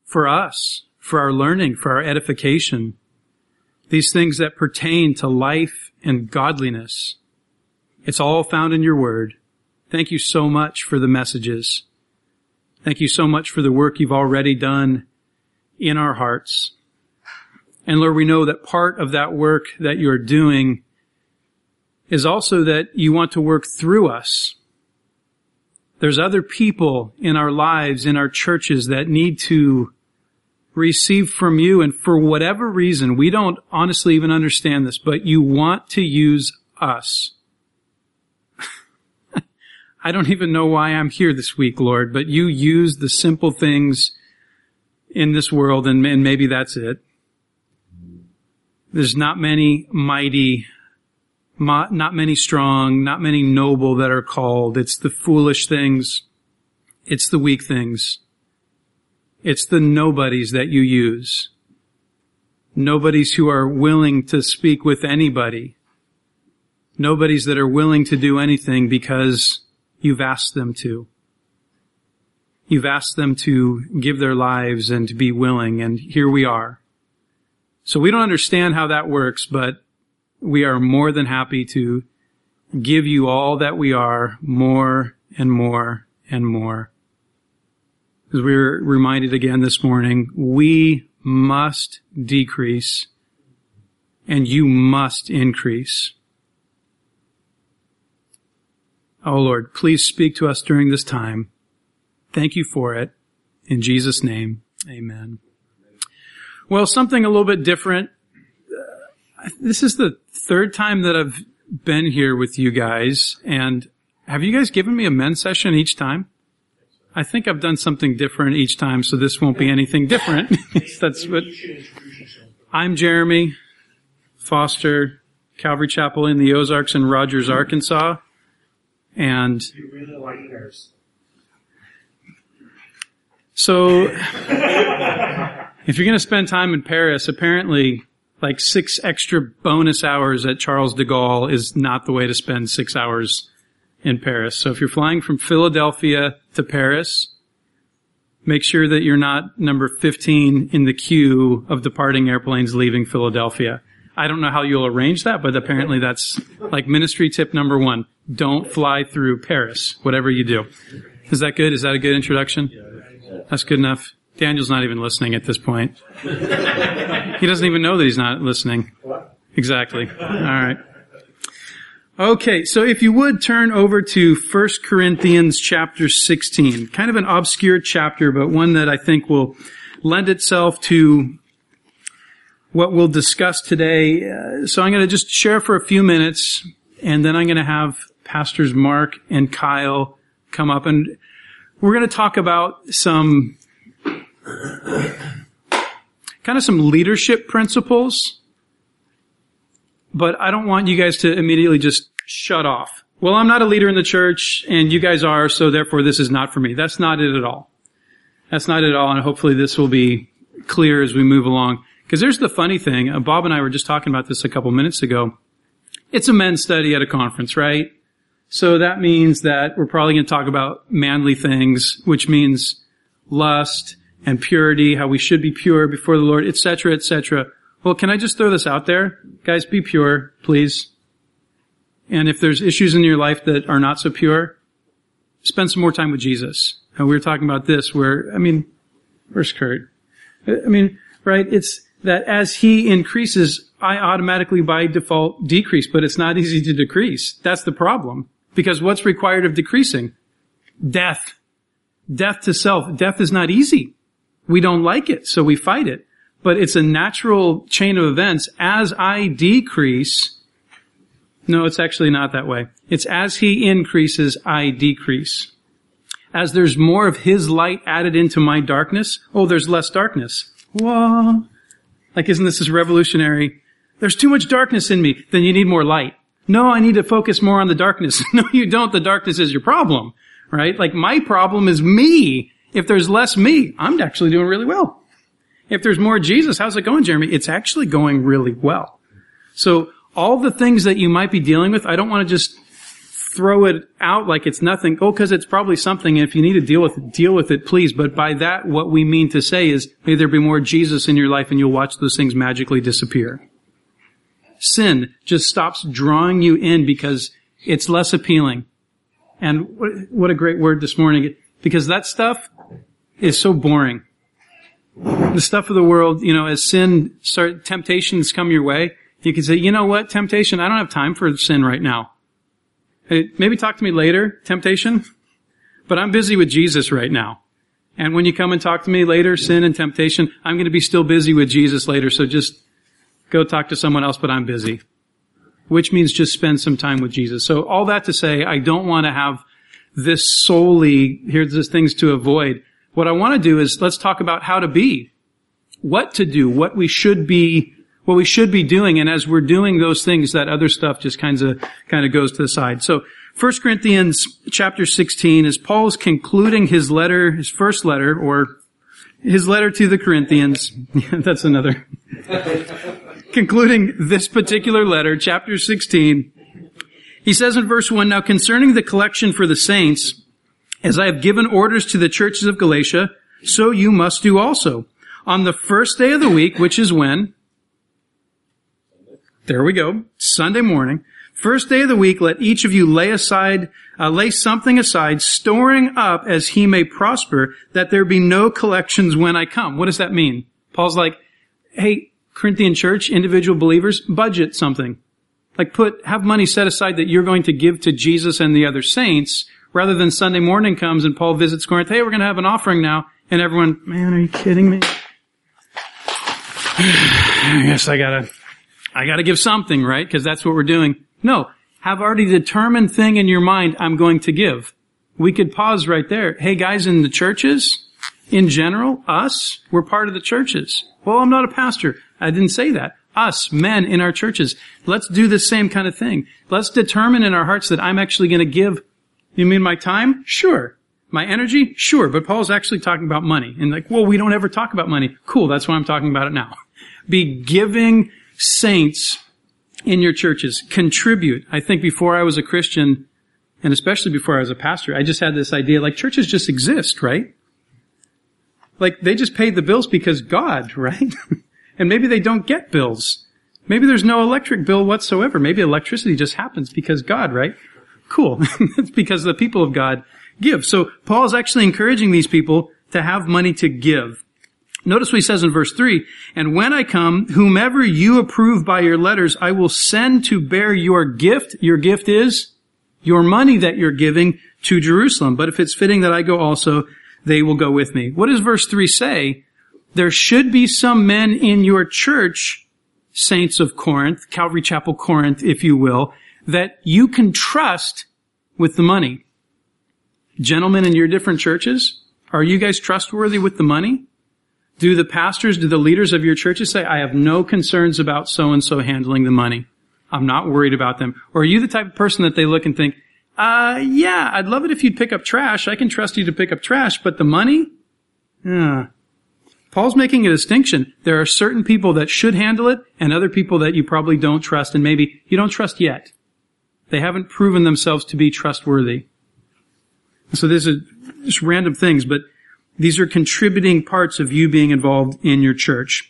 for us, for our learning, for our edification. These things that pertain to life and godliness. It's all found in your word. Thank you so much for the messages. Thank you so much for the work you've already done in our hearts. And Lord, we know that part of that work that you're doing is also that you want to work through us. There's other people in our lives, in our churches, that need to receive from you, and for whatever reason, we don't honestly even understand this, but you want to use us. I don't even know why I'm here this week, Lord, but you use the simple things in this world, and maybe that's it. There's not many mighty, not many strong, not many noble that are called. It's the foolish things. It's the weak things. It's the nobodies that you use. Nobodies who are willing to speak with anybody. Nobodies that are willing to do anything because you've asked them to. You've asked them to give their lives and to be willing, and here we are. So we don't understand how that works, but we are more than happy to give you all that we are, more and more and more. As we were reminded again this morning, we must decrease and you must increase. Oh Lord, please speak to us during this time. Thank you for it. In Jesus' name, amen. Well, something a little bit different. This is the third time that I've been here with you guys, and have you guys given me a men's session each time? I think I've done something different each time, so this won't be anything different. That's what. I'm Jeremy Foster, Calvary Chapel in the Ozarks in Rogers, Arkansas, and you really like Paris. So, if you're going to spend time in Paris, apparently, like 6 extra bonus hours at Charles de Gaulle is not the way to spend 6 hours in Paris. So if you're flying from Philadelphia to Paris, make sure that you're not number 15 in the queue of departing airplanes leaving Philadelphia. I don't know how you'll arrange that, but apparently that's like ministry tip number 1. Don't fly through Paris, whatever you do. Is that good? Is that a good introduction? That's good enough. Daniel's not even listening at this point. He doesn't even know that he's not listening. Exactly. All right. Okay, so if you would turn over to 1 Corinthians chapter 16. Kind of an obscure chapter, but one that I think will lend itself to what we'll discuss today. So I'm going to just share for a few minutes, and then I'm going to have Pastors Mark and Kyle come up, and we're going to talk about some leadership principles, but I don't want you guys to immediately just shut off. Well, I'm not a leader in the church, and you guys are, so therefore this is not for me. That's not it at all. That's not it at all, and hopefully this will be clear as we move along. Because there's the funny thing, Bob and I were just talking about this a couple minutes ago. It's a men's study at a conference, right? So that means that we're probably going to talk about manly things, which means lust and purity, how we should be pure before the Lord, etc., etc. Well, can I just throw this out there? Guys, be pure, please. And if there's issues in your life that are not so pure, spend some more time with Jesus. And we were talking about this where's Kurt? Right? It's that as he increases, I automatically by default decrease, but it's not easy to decrease. That's the problem. Because what's required of decreasing? Death. Death to self. Death is not easy. We don't like it, so we fight it. But it's a natural chain of events. As I decrease, no, it's actually not that way. It's as he increases, I decrease. As there's more of his light added into my darkness, there's less darkness. Whoa. Like, isn't this revolutionary? There's too much darkness in me. Then you need more light. No, I need to focus more on the darkness. No, you don't. The darkness is your problem, right? Like, my problem is me. If there's less me, I'm actually doing really well. If there's more Jesus, how's it going, Jeremy? It's actually going really well. So all the things that you might be dealing with, I don't want to just throw it out like it's nothing. Oh, because it's probably something. And if you need to deal with it, please. But by that, what we mean to say is, may there be more Jesus in your life and you'll watch those things magically disappear. Sin just stops drawing you in because it's less appealing. And what a great word this morning. Because that stuff is so boring. The stuff of the world, as temptations come your way, you can say, you know what, temptation, I don't have time for sin right now. Hey, maybe talk to me later, temptation, but I'm busy with Jesus right now. And when you come and talk to me later, sin and temptation, I'm going to be still busy with Jesus later, so just go talk to someone else, but I'm busy. Which means just spend some time with Jesus. So all that to say, I don't want to have this solely, here's the things to avoid. What I want to do is let's talk about how to be, what to do, what we should be doing. And as we're doing those things, that other stuff just kind of goes to the side. So 1 Corinthians chapter 16 is Paul's concluding his first letter, or his letter to the Corinthians. That's another. Concluding this particular letter, chapter 16. He says in verse 1, now concerning the collection for the saints, as I have given orders to the churches of Galatia, so you must do also. On the first day of the week, which is when? There we go. Sunday morning. First day of the week, let each of you lay something aside, storing up as he may prosper, that there be no collections when I come. What does that mean? Paul's like, hey, Corinthian church, individual believers, budget something. Like have money set aside that you're going to give to Jesus and the other saints, rather than Sunday morning comes and Paul visits Corinth, hey, we're going to have an offering now. And everyone, man, are you kidding me? I guess I gotta give something, right? Because that's what we're doing. No, have already determined thing in your mind, I'm going to give. We could pause right there. Hey guys, in the churches, in general, us, we're part of the churches. Well, I'm not a pastor. I didn't say that. Us, men in our churches. Let's do the same kind of thing. Let's determine in our hearts that I'm actually going to give. You mean my time? Sure. My energy? Sure. But Paul's actually talking about money. And we don't ever talk about money. Cool. That's why I'm talking about it now. Be giving saints in your churches. Contribute. I think before I was a Christian, and especially before I was a pastor, I just had this idea, churches just exist, right? They just paid the bills because God, right? And maybe they don't get bills. Maybe there's no electric bill whatsoever. Maybe electricity just happens because God, right? Cool. It's because the people of God give. So Paul is actually encouraging these people to have money to give. Notice what he says in verse 3, and when I come, whomever you approve by your letters, I will send to bear your gift. Your gift is your money that you're giving to Jerusalem. But if it's fitting that I go also, they will go with me. What does verse 3 say? There should be some men in your church, saints of Corinth, Calvary Chapel Corinth, if you will, that you can trust with the money. Gentlemen in your different churches, are you guys trustworthy with the money? Do the pastors, do the leaders of your churches say, I have no concerns about so-and-so handling the money. I'm not worried about them. Or are you the type of person that they look and think, yeah, I'd love it if you'd pick up trash. I can trust you to pick up trash, but the money? Paul's making a distinction. There are certain people that should handle it and other people that you probably don't trust and maybe you don't trust yet. They haven't proven themselves to be trustworthy. So these are just random things, but these are contributing parts of you being involved in your church.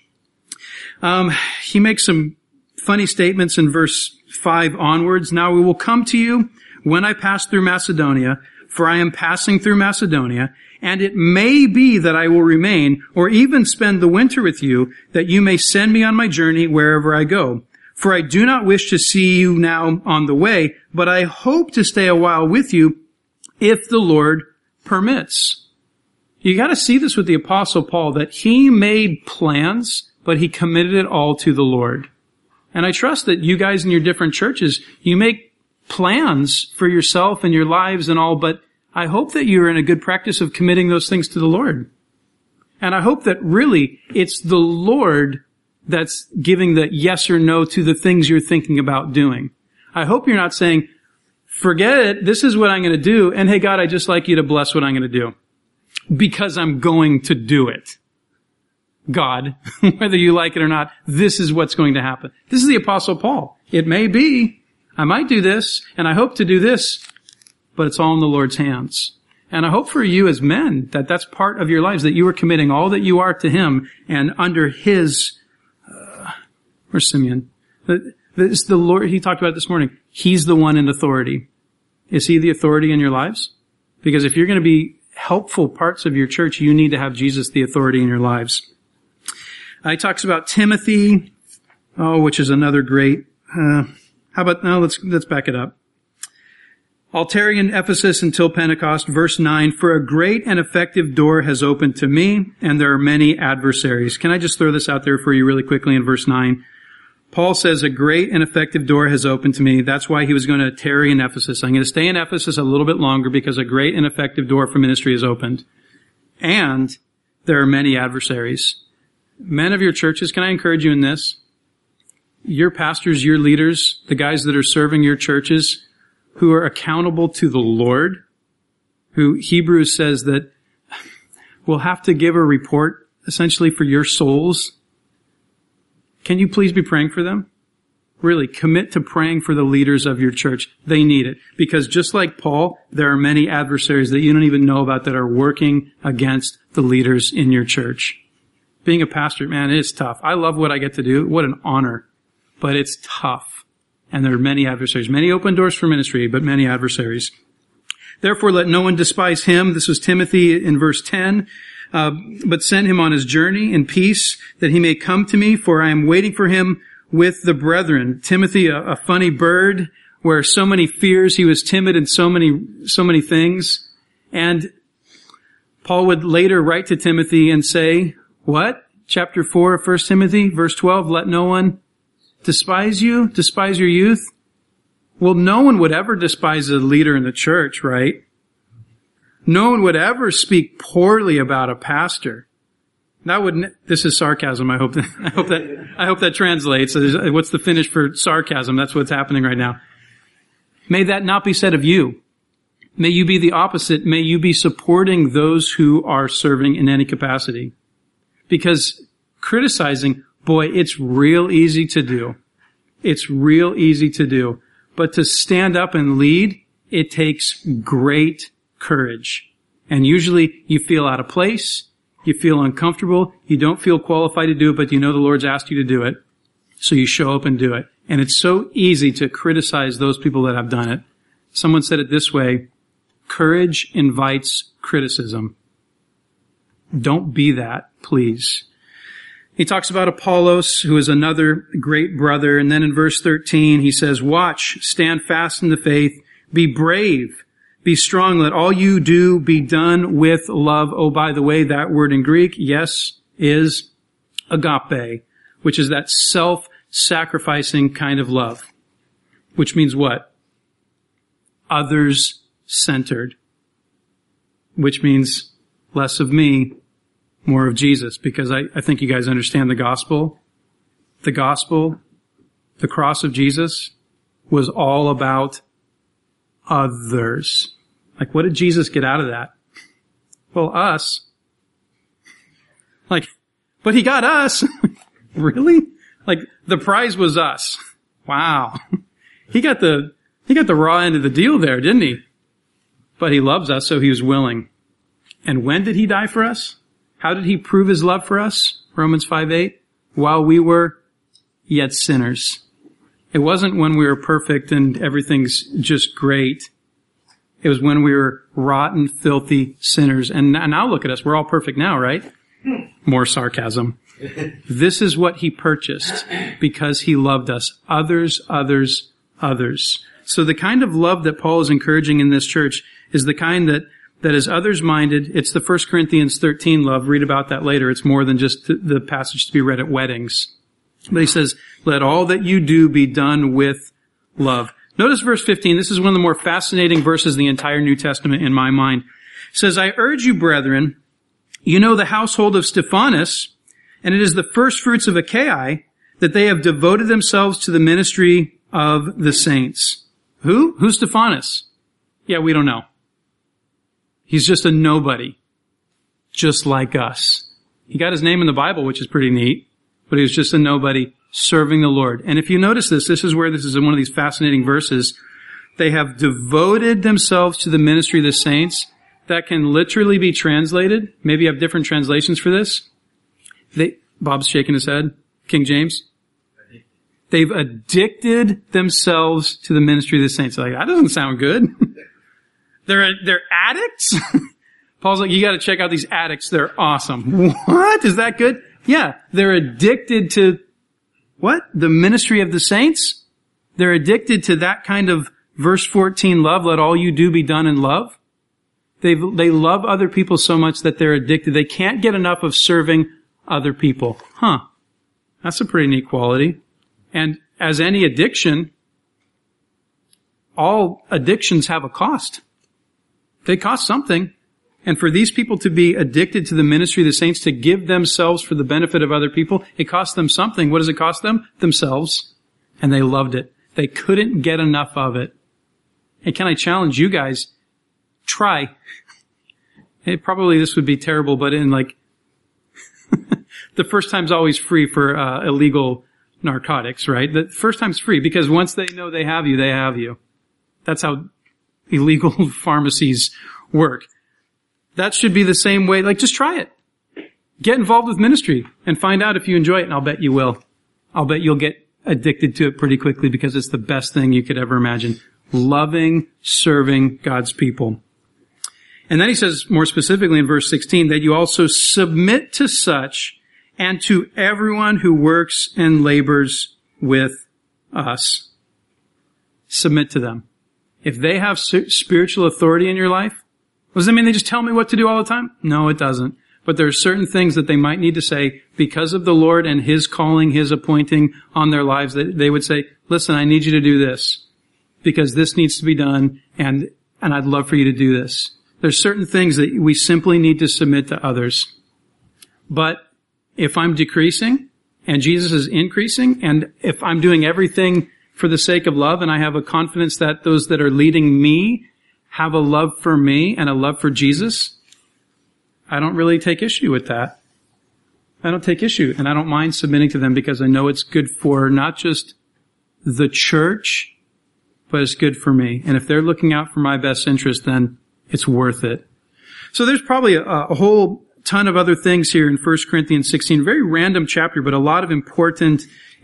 He makes some funny statements in verse 5 onwards. Now we will come to you when I pass through Macedonia, for I am passing through Macedonia, and it may be that I will remain or even spend the winter with you, that you may send me on my journey wherever I go. For I do not wish to see you now on the way, but I hope to stay a while with you if the Lord permits. You got to see this with the Apostle Paul, that he made plans, but he committed it all to the Lord. And I trust that you guys in your different churches, you make plans for yourself and your lives and all, but I hope that you're in a good practice of committing those things to the Lord. And I hope that really it's the Lord that's giving the yes or no to the things you're thinking about doing. I hope you're not saying, forget it, this is what I'm going to do, and hey God, I'd just like you to bless what I'm going to do. Because I'm going to do it. God, whether you like it or not, this is what's going to happen. This is the Apostle Paul. It may be, I might do this, and I hope to do this, but it's all in the Lord's hands. And I hope for you as men that that's part of your lives, that you are committing all that you are to Him and under His, where's Simeon? This the Lord, he talked about it this morning. He's the one in authority. Is He the authority in your lives? Because if you're going to be helpful parts of your church, you need to have Jesus the authority in your lives. He talks about Timothy, which is another great, let's back it up. I'll tarry in Ephesus until Pentecost, verse 9, for a great and effective door has opened to me, and there are many adversaries. Can I just throw this out there for you really quickly in verse 9? Paul says a great and effective door has opened to me. That's why he was going to tarry in Ephesus. I'm going to stay in Ephesus a little bit longer because a great and effective door for ministry is opened. And there are many adversaries. Men of your churches, can I encourage you in this? Your pastors, your leaders, the guys that are serving your churches, who are accountable to the Lord, who Hebrews says that will have to give a report essentially for your souls. Can you please be praying for them? Really, commit to praying for the leaders of your church. They need it. Because just like Paul, there are many adversaries that you don't even know about that are working against the leaders in your church. Being a pastor, man, it is tough. I love what I get to do. What an honor. But it's tough. And there are many adversaries. Many open doors for ministry, but many adversaries. Therefore, let no one despise him. This was Timothy in verse 10. But send him on his journey in peace, that he may come to me, for I am waiting for him with the brethren. Timothy, a funny bird, where so many fears, he was timid in so many things. And Paul would later write to Timothy and say, what? Chapter 4 of 1 Timothy, verse 12, let no one despise you, despise your youth. Well, no one would ever despise a leader in the church, right? No one would ever speak poorly about a pastor. This is sarcasm. I hope that translates. What's the finish for sarcasm? That's what's happening right now. May that not be said of you. May you be the opposite. May you be supporting those who are serving in any capacity. Because criticizing, boy, it's real easy to do. It's real easy to do. But to stand up and lead, it takes great courage. And usually you feel out of place. You feel uncomfortable. You don't feel qualified to do it, but you know the Lord's asked you to do it. So you show up and do it. And it's so easy to criticize those people that have done it. Someone said it this way, courage invites criticism. Don't be that, please. He talks about Apollos, who is another great brother. And then in verse 13, he says, watch, stand fast in the faith, be brave, be strong, let all you do be done with love. Oh, by the way, that word in Greek, yes, is agape, which is that self-sacrificing kind of love. Which means what? Others-centered. Which means less of me, more of Jesus, because I think you guys understand the gospel. The gospel, the cross of Jesus, was all about others. Like, what did Jesus get out of that? Well, us. But he got us. Really? The prize was us. Wow. He got the raw end of the deal there, didn't he? But he loves us, so he was willing. And when did he die for us? How did he prove his love for us? Romans 5:8. While we were yet sinners. It wasn't when we were perfect and everything's just great. It was when we were rotten, filthy sinners. And now look at us. We're all perfect now, right? More sarcasm. This is what he purchased because he loved us. Others, others, others. So the kind of love that Paul is encouraging in this church is the kind that is others-minded. It's the 1 Corinthians 13 love. Read about that later. It's more than just the passage to be read at weddings. But he says, let all that you do be done with love. Notice verse 15. This is one of the more fascinating verses in the entire New Testament in my mind. It says, I urge you, brethren, you know the household of Stephanas, and it is the first fruits of Achaia, that they have devoted themselves to the ministry of the saints. Who? Who's Stephanas? Yeah, we don't know. He's just a nobody, just like us. He got his name in the Bible, which is pretty neat, but he was just a nobody serving the Lord. And if you notice this is where this is in one of these fascinating verses. They have devoted themselves to the ministry of the saints. That can literally be translated. Maybe you have different translations for this. Bob's shaking his head. King James. They've addicted themselves to the ministry of the saints. Like, that doesn't sound good. They're addicts? Paul's like, you gotta check out these addicts. They're awesome. What? Is that good? Yeah. They're addicted to what? The ministry of the saints? They're addicted to that kind of verse 14 love. Let all you do be done in love. They love other people so much that they're addicted. They can't get enough of serving other people. Huh. That's a pretty neat quality. And as any addiction, all addictions have a cost. They cost something. And for these people to be addicted to the ministry of the saints, to give themselves for the benefit of other people, it costs them something. What does it cost them? Themselves. And they loved it. They couldn't get enough of it. And can I challenge you guys? Try. Probably this would be terrible, but in like, the first time's always free for illegal narcotics, right? The first time's free because once they know they have you, they have you. That's how illegal pharmacies work. That should be the same way. Like, just try it. Get involved with ministry and find out if you enjoy it, and I'll bet you will. I'll bet you'll get addicted to it pretty quickly because it's the best thing you could ever imagine. Loving, serving God's people. And then he says more specifically in verse 16 that you also submit to such and to everyone who works and labors with us. Submit to them. If they have spiritual authority in your life, does that mean they just tell me what to do all the time? No, it doesn't. But there are certain things that they might need to say because of the Lord and His calling, His appointing on their lives. That they would say, listen, I need you to do this because this needs to be done and I'd love for you to do this. There's certain things that we simply need to submit to others. But if I'm decreasing and Jesus is increasing, and if I'm doing everything for the sake of love and I have a confidence that those that are leading me have a love for me and a love for Jesus, I don't really take issue with that. I don't take issue, and I don't mind submitting to them because I know it's good for not just the church, but it's good for me. And if they're looking out for my best interest, then it's worth it. So there's probably a whole ton of other things here in 1 Corinthians 16. Very random chapter, but a lot of important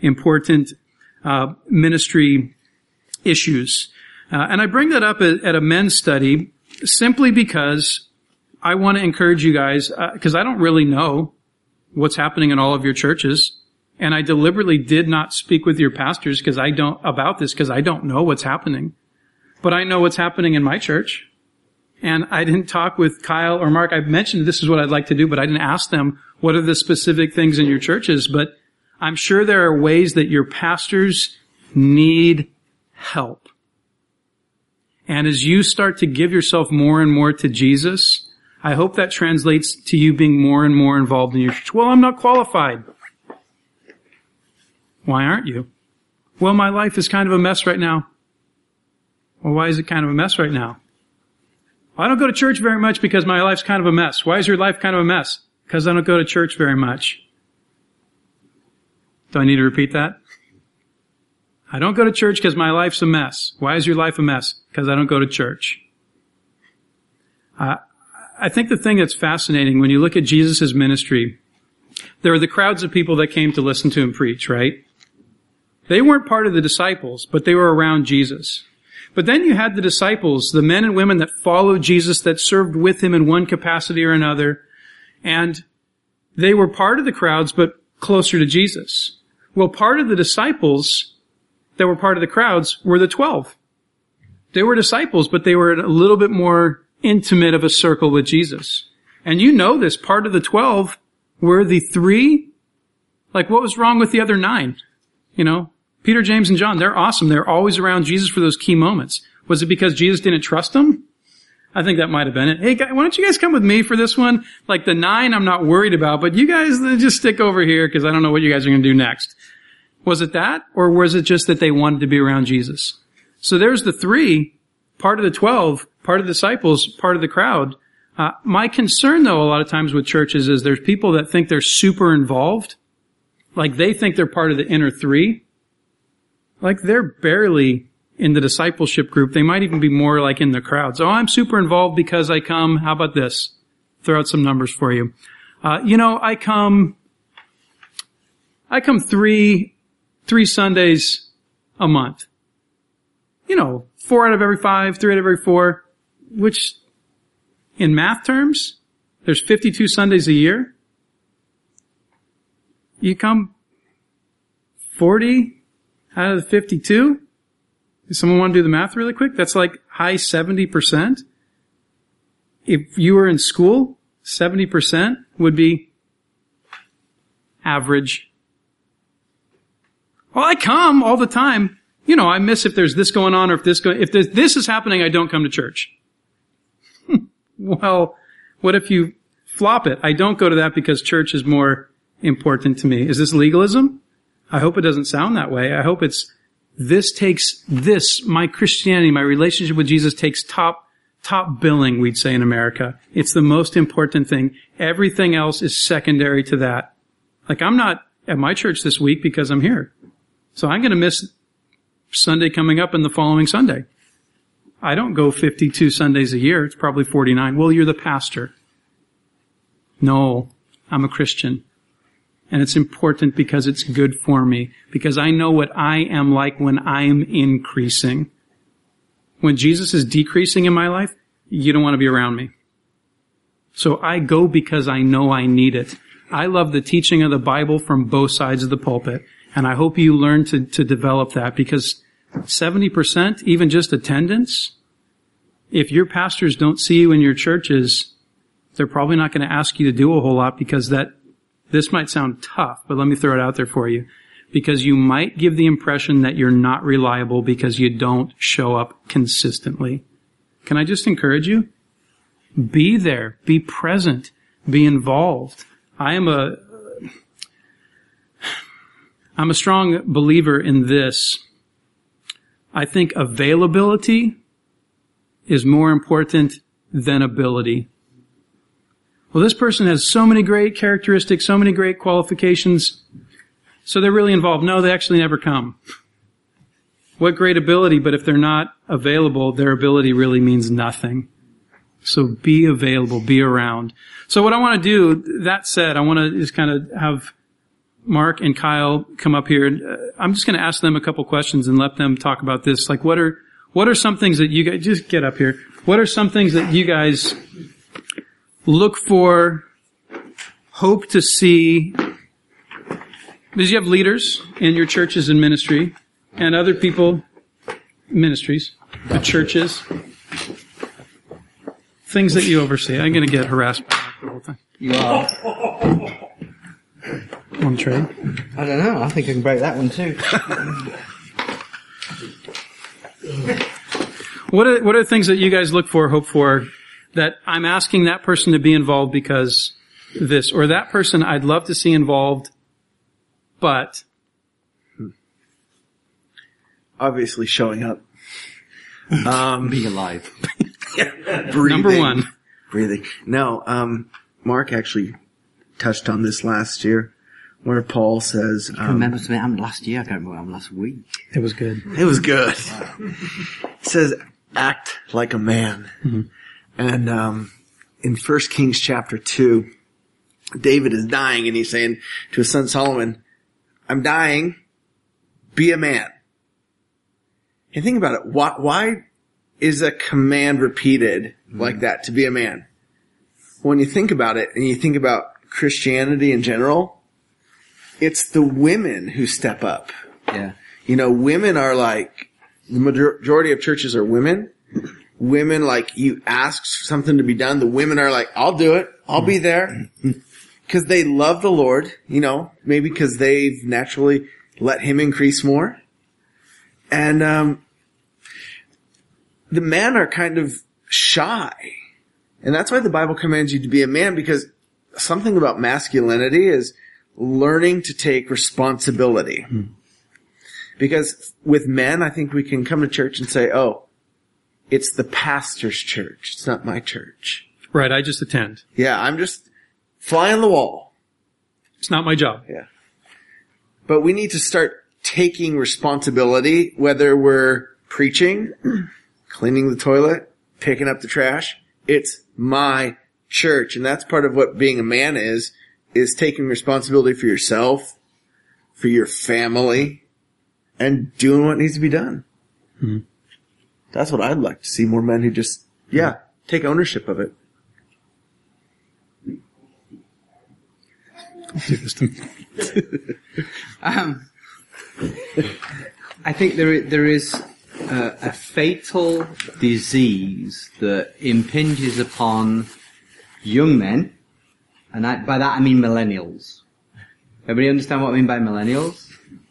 ministry issues. And I bring that up at a men's study simply because I want to encourage you guys, because I don't really know what's happening in all of your churches. And I deliberately did not speak with your pastors because I don't know what's happening. But I know what's happening in my church. And I didn't talk with Kyle or Mark. I mentioned this is what I'd like to do, but I didn't ask them what are the specific things in your churches. But I'm sure there are ways that your pastors need help. And as you start to give yourself more and more to Jesus, I hope that translates to you being more and more involved in your church. Well, I'm not qualified. Why aren't you? Well, my life is kind of a mess right now. Well, why is it kind of a mess right now? Well, I don't go to church very much because my life's kind of a mess. Why is your life kind of a mess? Because I don't go to church very much. Do I need to repeat that? I don't go to church because my life's a mess. Why is your life a mess? Because I don't go to church. I think the thing that's fascinating when you look at Jesus' ministry, there are the crowds of people that came to listen to him preach, right? They weren't part of the disciples, but they were around Jesus. But then you had the disciples, the men and women that followed Jesus, that served with him in one capacity or another, and they were part of the crowds, but closer to Jesus. Well, part of the disciples that were part of the crowds were the 12. They were disciples, but they were a little bit more intimate of a circle with Jesus. And you know this, part of the 12 were the 3. Like, what was wrong with the other 9? You know, Peter, James, and John, they're awesome. They're always around Jesus for those key moments. Was it because Jesus didn't trust them? I think that might have been it. Hey, guys, why don't you guys come with me for this one? Like the 9 I'm not worried about, but you guys just stick over here because I don't know what you guys are going to do next. Was it that? Or was it just that they wanted to be around Jesus? So there's the 3, part of the 12, part of the disciples, part of the crowd. My concern, though, a lot of times with churches is there's people that think they're super involved. Like they think they're part of the inner 3. Like they're barely in the discipleship group. They might even be more like in the crowds. Oh, I'm super involved because I come. How about this? Throw out some numbers for you. I come three Sundays a month. 4 out of every 5, 3 out of every 4, which in math terms, there's 52 Sundays a year. You come 40 out of the 52? Does someone want to do the math really quick? That's like high 70%. If you were in school, 70% would be average. Well, I come all the time. I miss if there's this going on or if this is happening, I don't come to church. Well, what if you flop it? I don't go to that because church is more important to me. Is this legalism? I hope it doesn't sound that way. I hope my Christianity, my relationship with Jesus takes top billing, we'd say in America. It's the most important thing. Everything else is secondary to that. Like, I'm not at my church this week because I'm here. So I'm going to miss Sunday coming up and the following Sunday. I don't go 52 Sundays a year. It's probably 49. Well, you're the pastor. No, I'm a Christian. And it's important because it's good for me. Because I know what I am like when I'm increasing. When Jesus is decreasing in my life, you don't want to be around me. So I go because I know I need it. I love the teaching of the Bible from both sides of the pulpit. And I hope you learn to develop that, because 70%, even just attendance, if your pastors don't see you in your churches, they're probably not going to ask you to do a whole lot, because this might sound tough, but let me throw it out there for you. Because you might give the impression that you're not reliable because you don't show up consistently. Can I just encourage you? Be there. Be present. Be involved. I'm a strong believer in this. I think availability is more important than ability. Well, this person has so many great characteristics, so many great qualifications, so they're really involved. No, they actually never come. What great ability, but if they're not available, their ability really means nothing. So be available, be around. So what I want to do, that said, I want to just kind of have Mark and Kyle come up here. I'm just going to ask them a couple questions and let them talk about this. Like, what are some things that you guys, just get up here. What are some things that you guys look for, hope to see? Because you have leaders in your churches and ministry and other people, ministries, the churches, things that you oversee. I'm going to get harassed by that the whole time. You are. One trade. I don't know. I think I can break that one too. What are the things that you guys look for, hope for, that I'm asking that person to be involved because this, or that person I'd love to see involved, but... Obviously showing up. Being alive. Breathing. Number one. Breathing. No, Mark actually touched on this last year, where Paul says... I remember something happened last year. I can't remember what happened last week. It was good. It was good. It says, act like a man. Mm-hmm. And in 1 Kings chapter 2, David is dying, and he's saying to his son Solomon, I'm dying, be a man. And think about it. Why is a command repeated like that, to be a man? When you think about it, and you think about Christianity in general, it's the women who step up. Yeah. Women are like, the majority of churches are women. Women, like, you ask something to be done, the women are like, I'll do it. I'll be there. Because they love the Lord, maybe because they've naturally let Him increase more. And the men are kind of shy. And that's why the Bible commands you to be a man, because something about masculinity is learning to take responsibility. Because with men, I think we can come to church and say, oh, it's the pastor's church. It's not my church. Right, I just attend. Yeah, I'm just fly on the wall. It's not my job. Yeah. But we need to start taking responsibility, whether we're preaching, cleaning the toilet, picking up the trash. It's my church. And that's part of what being a man is taking responsibility for yourself, for your family, and doing what needs to be done. Mm-hmm. That's what I'd like to see, more men who just, take ownership of it. I think there is a fatal disease that impinges upon young men, and by that I mean millennials. Everybody understand what I mean by millennials?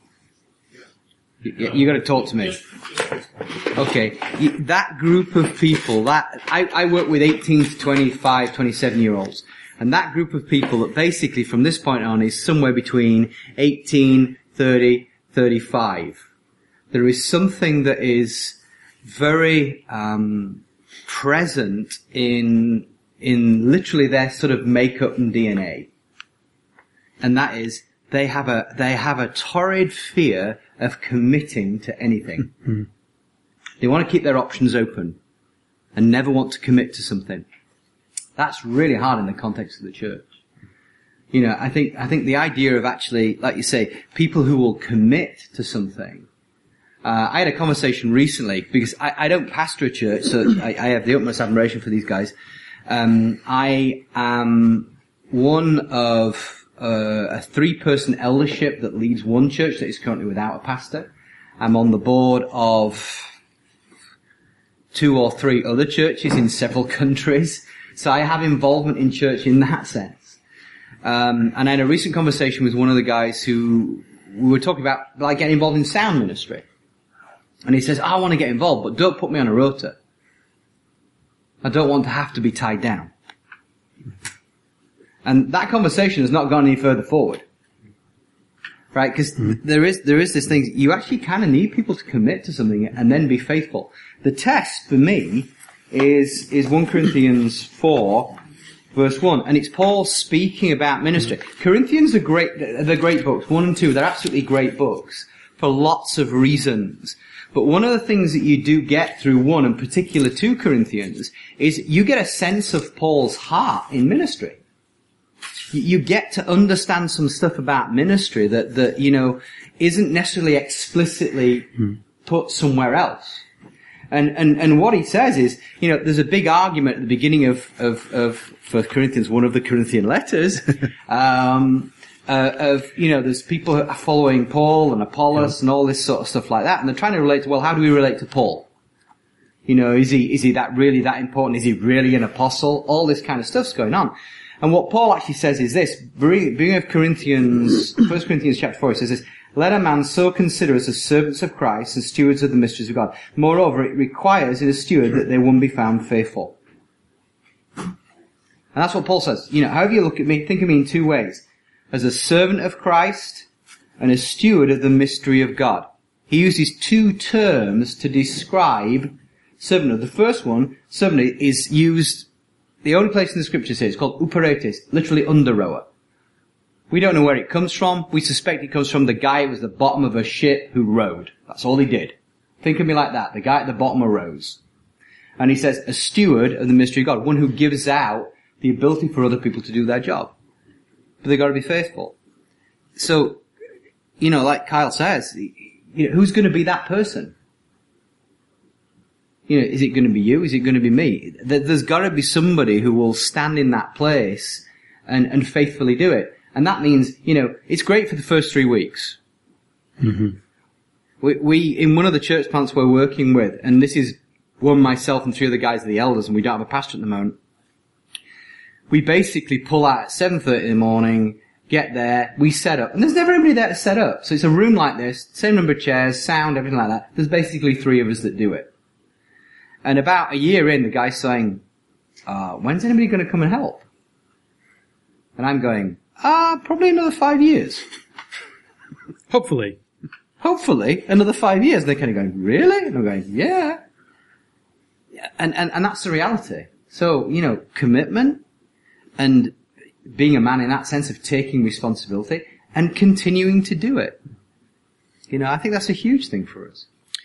You got to talk to me. Okay, that group of people, I work with 18 to 25, 27-year-olds, and that group of people that basically from this point on is somewhere between 18, 30, 35. There is something that is very present in literally their sort of makeup and DNA, and that is they have a torrid fear of committing to anything. Mm-hmm. They want to keep their options open and never want to commit to something. That's really hard in the context of the church. You know, I think the idea of actually, like you say, people who will commit to something. I had a conversation recently because I don't pastor a church, so I have the utmost admiration for these guys. I am one of a 3-person eldership that leads one church that is currently without a pastor. I'm on the board of 2 or 3 other churches in several countries. So I have involvement in church in that sense. And I had a recent conversation with one of the guys who we were talking about like getting involved in sound ministry. And he says, I want to get involved, but don't put me on a rota. I don't want to have to be tied down. And that conversation has not gone any further forward. Right? Because there is this thing, you actually kind of need people to commit to something and then be faithful. The test for me is 1 Corinthians 4, verse 1. And it's Paul speaking about ministry. Corinthians are great, they're great books. 1 and 2, they're absolutely great books for lots of reasons. But one of the things that you do get through 1, and particular 2 Corinthians, is you get a sense of Paul's heart in ministry. You get to understand some stuff about ministry that you know, isn't necessarily explicitly put somewhere else. And what he says is, you know, there's a big argument at the beginning of 1 Corinthians, one of the Corinthian letters, of, you know, there's people who are following Paul and Apollos and all this sort of stuff like that, and they're trying to relate to, well, how do we relate to Paul? You know, is he that really that important? Is he really an apostle? All this kind of stuff's going on. And what Paul actually says is this, beginning of Corinthians, 1 Corinthians chapter 4, he says this, let a man so consider us as servants of Christ and stewards of the mysteries of God. Moreover, it requires in a steward that they one be found faithful. And that's what Paul says. You know, however you look at me, think of me in 2 ways. As a servant of Christ and a steward of the mystery of God. He uses 2 terms to describe servanthood. The first one, servanthood, is used, the only place in the scriptures here, it's called uperetes, literally under rower. We don't know where it comes from. We suspect it comes from the guy who was at the bottom of a ship who rowed. That's all he did. Think of me like that, the guy at the bottom of rows. And he says, a steward of the mystery of God, one who gives out the ability for other people to do their job. But they've got to be faithful. So, you know, like Kyle says, you know, who's going to be that person? You know, is it going to be you? Is it going to be me? There's got to be somebody who will stand in that place and faithfully do it. And that means, you know, it's great for the first 3 weeks. Mm-hmm. We, in one of the church plants we're working with, and this is one, myself and 3 other guys are the elders, and we don't have a pastor at the moment. We basically pull out at 7:30 in the morning, get there, we set up, and there's never anybody there to set up. So it's a room like this, same number of chairs, sound, everything like that. There's basically 3 of us that do it. And about a year in, the guy's saying, when's anybody going to come and help? And I'm going, probably another 5 years. Hopefully, another 5 years. And they're kind of going, really? And I'm going, yeah. And that's the reality. So, you know, commitment and being a man in that sense of taking responsibility and continuing to do it. You know, I think that's a huge thing for us.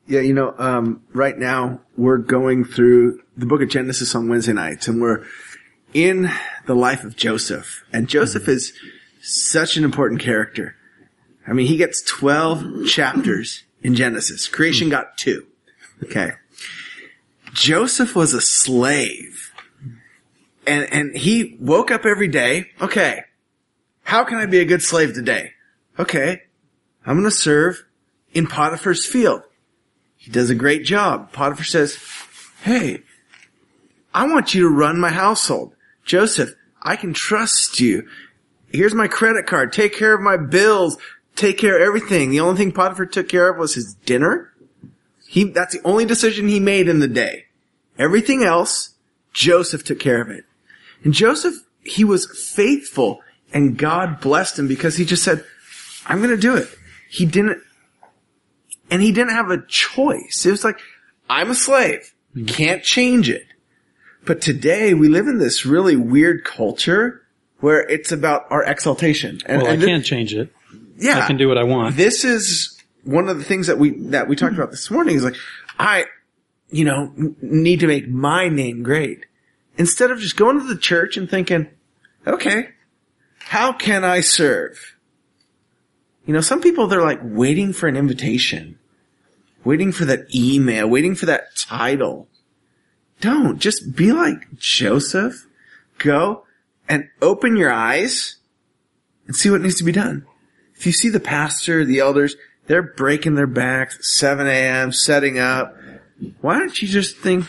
Yeah, right now we're going through the book of Genesis on Wednesday nights, and we're in the life of Joseph. And Joseph is such an important character. I mean, he gets 12 chapters in Genesis. Creation got 2. Okay. Joseph was a slave. And he woke up every day. Okay. How can I be a good slave today? Okay. I'm going to serve in Potiphar's field. He does a great job. Potiphar says, hey, I want you to run my household. Joseph, I can trust you. Here's my credit card. Take care of my bills. Take care of everything. The only thing Potiphar took care of was his dinner. That's the only decision he made in the day. Everything else, Joseph took care of it. And Joseph, he was faithful, and God blessed him because he just said, I'm going to do it. He didn't have a choice. It was like, I'm a slave. Can't change it. But today we live in this really weird culture where it's about our exaltation. And I can't change it. Yeah. I can do what I want. This is one of the things that we talked about this morning is like, I need to make my name great. Instead of just going to the church and thinking, okay, how can I serve? Some people, they're like waiting for an invitation, waiting for that email, waiting for that title. Don't. Just be like Joseph. Go and open your eyes and see what needs to be done. If you see the pastor, the elders, they're breaking their backs at 7 a.m., setting up. Why don't you just think,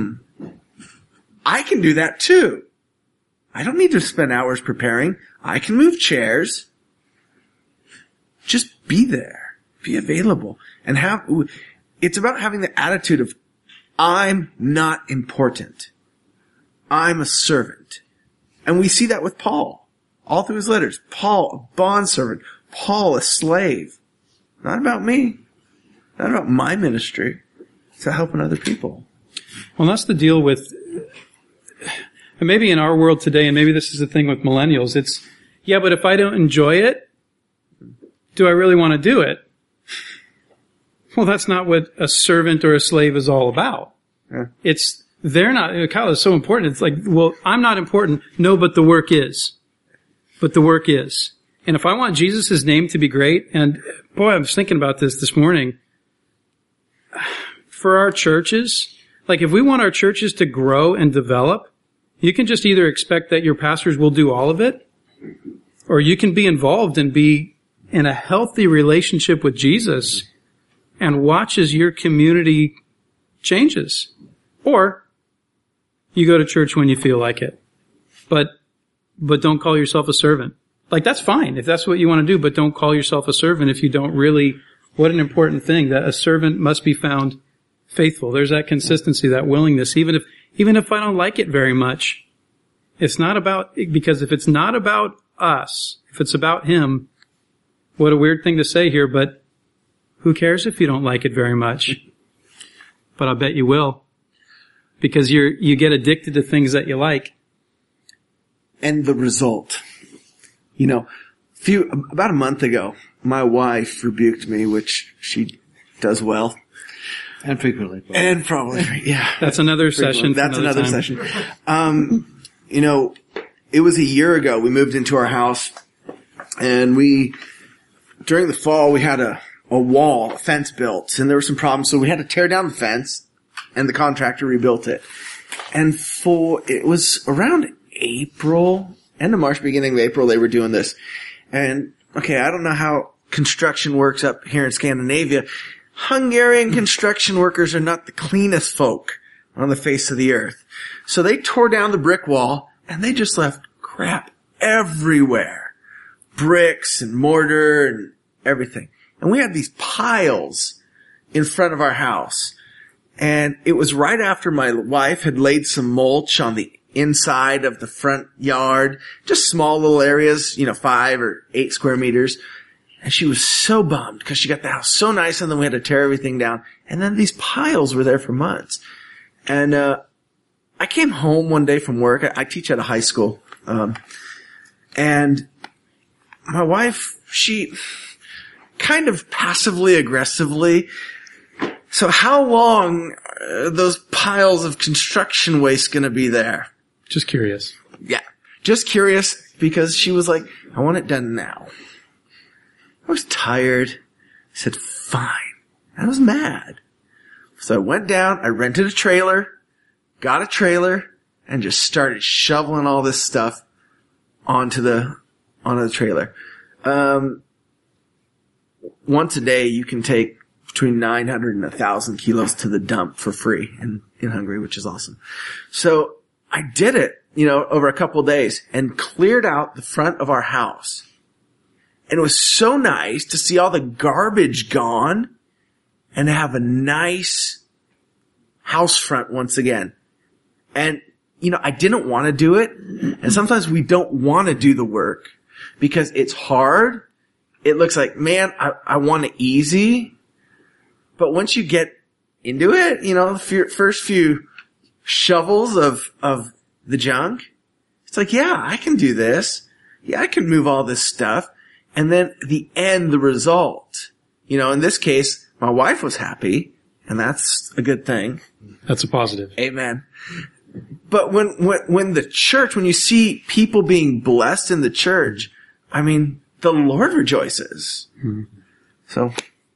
I can do that too. I don't need to spend hours preparing. I can move chairs. Just be there. Be available. And it's about having the attitude of, I'm not important. I'm a servant. And we see that with Paul. All through his letters. Paul, a bondservant. Paul, a slave. Not about me. Not about my ministry. It's about helping other people. Well, that's the deal with, and maybe in our world today, and maybe this is the thing with millennials, it's, yeah, but if I don't enjoy it, do I really want to do it? Well, that's not what a servant or a slave is all about. Yeah. Kyle, is so important. It's like, well, I'm not important. No, but the work is. But the work is. And if I want Jesus' name to be great, and boy, I was thinking about this morning, for our churches, like if we want our churches to grow and develop, you can just either expect that your pastors will do all of it, or you can be involved and be in a healthy relationship with Jesus and watch as your community changes. Or you go to church when you feel like it. But don't call yourself a servant. Like, that's fine if that's what you want to do, but don't call yourself a servant if you don't really, what an important thing, that a servant must be found faithful. There's that consistency, that willingness, even if I don't like it very much. It's not about, because if it's not about us, if it's about him, what a weird thing to say here, but who cares if you don't like it very much? But I bet you will. Because you get addicted to things that you like. And the result. About a month ago, my wife rebuked me, which she does well. And frequently. And probably, yeah. That's another session. That's another session. It was a year ago we moved into our house, and during the fall, we had a fence built, and there were some problems, so we had to tear down the fence, and the contractor rebuilt it. And it was around April, end of March, beginning of April, they were doing this. And, okay, I don't know how construction works up here in Scandinavia. Hungarian construction workers are not the cleanest folk on the face of the earth. So they tore down the brick wall, and they just left crap everywhere. Bricks and mortar and everything. And we had these piles in front of our house. And it was right after my wife had laid some mulch on the inside of the front yard. Just small little areas, 5 or 8 square meters. And she was so bummed because she got the house so nice, and then we had to tear everything down. And then these piles were there for months. And I came home one day from work. I teach at a high school. And my wife, she kind of passively aggressively So how long are those piles of construction waste going to be there? Just curious. Yeah. Just curious because she was like, I want it done now. I was tired. I said, fine. I was mad. So I went down, I rented a trailer, got a trailer, and just started shoveling all this stuff onto the trailer. Once a day you can take between 900 and 1,000 kilos to the dump for free in Hungary, which is awesome. So I did it, over a couple of days and cleared out the front of our house. And it was so nice to see all the garbage gone and to have a nice house front once again. And, I didn't want to do it. And sometimes we don't want to do the work because it's hard. It looks like, man, I want it easy. But once you get into it, the first few shovels of the junk, it's like, yeah, I can do this. Yeah, I can move all this stuff. And then the result, in this case, my wife was happy, and that's a good thing. That's a positive. Amen. But when the church, when you see people being blessed in the church, the Lord rejoices. Mm-hmm. So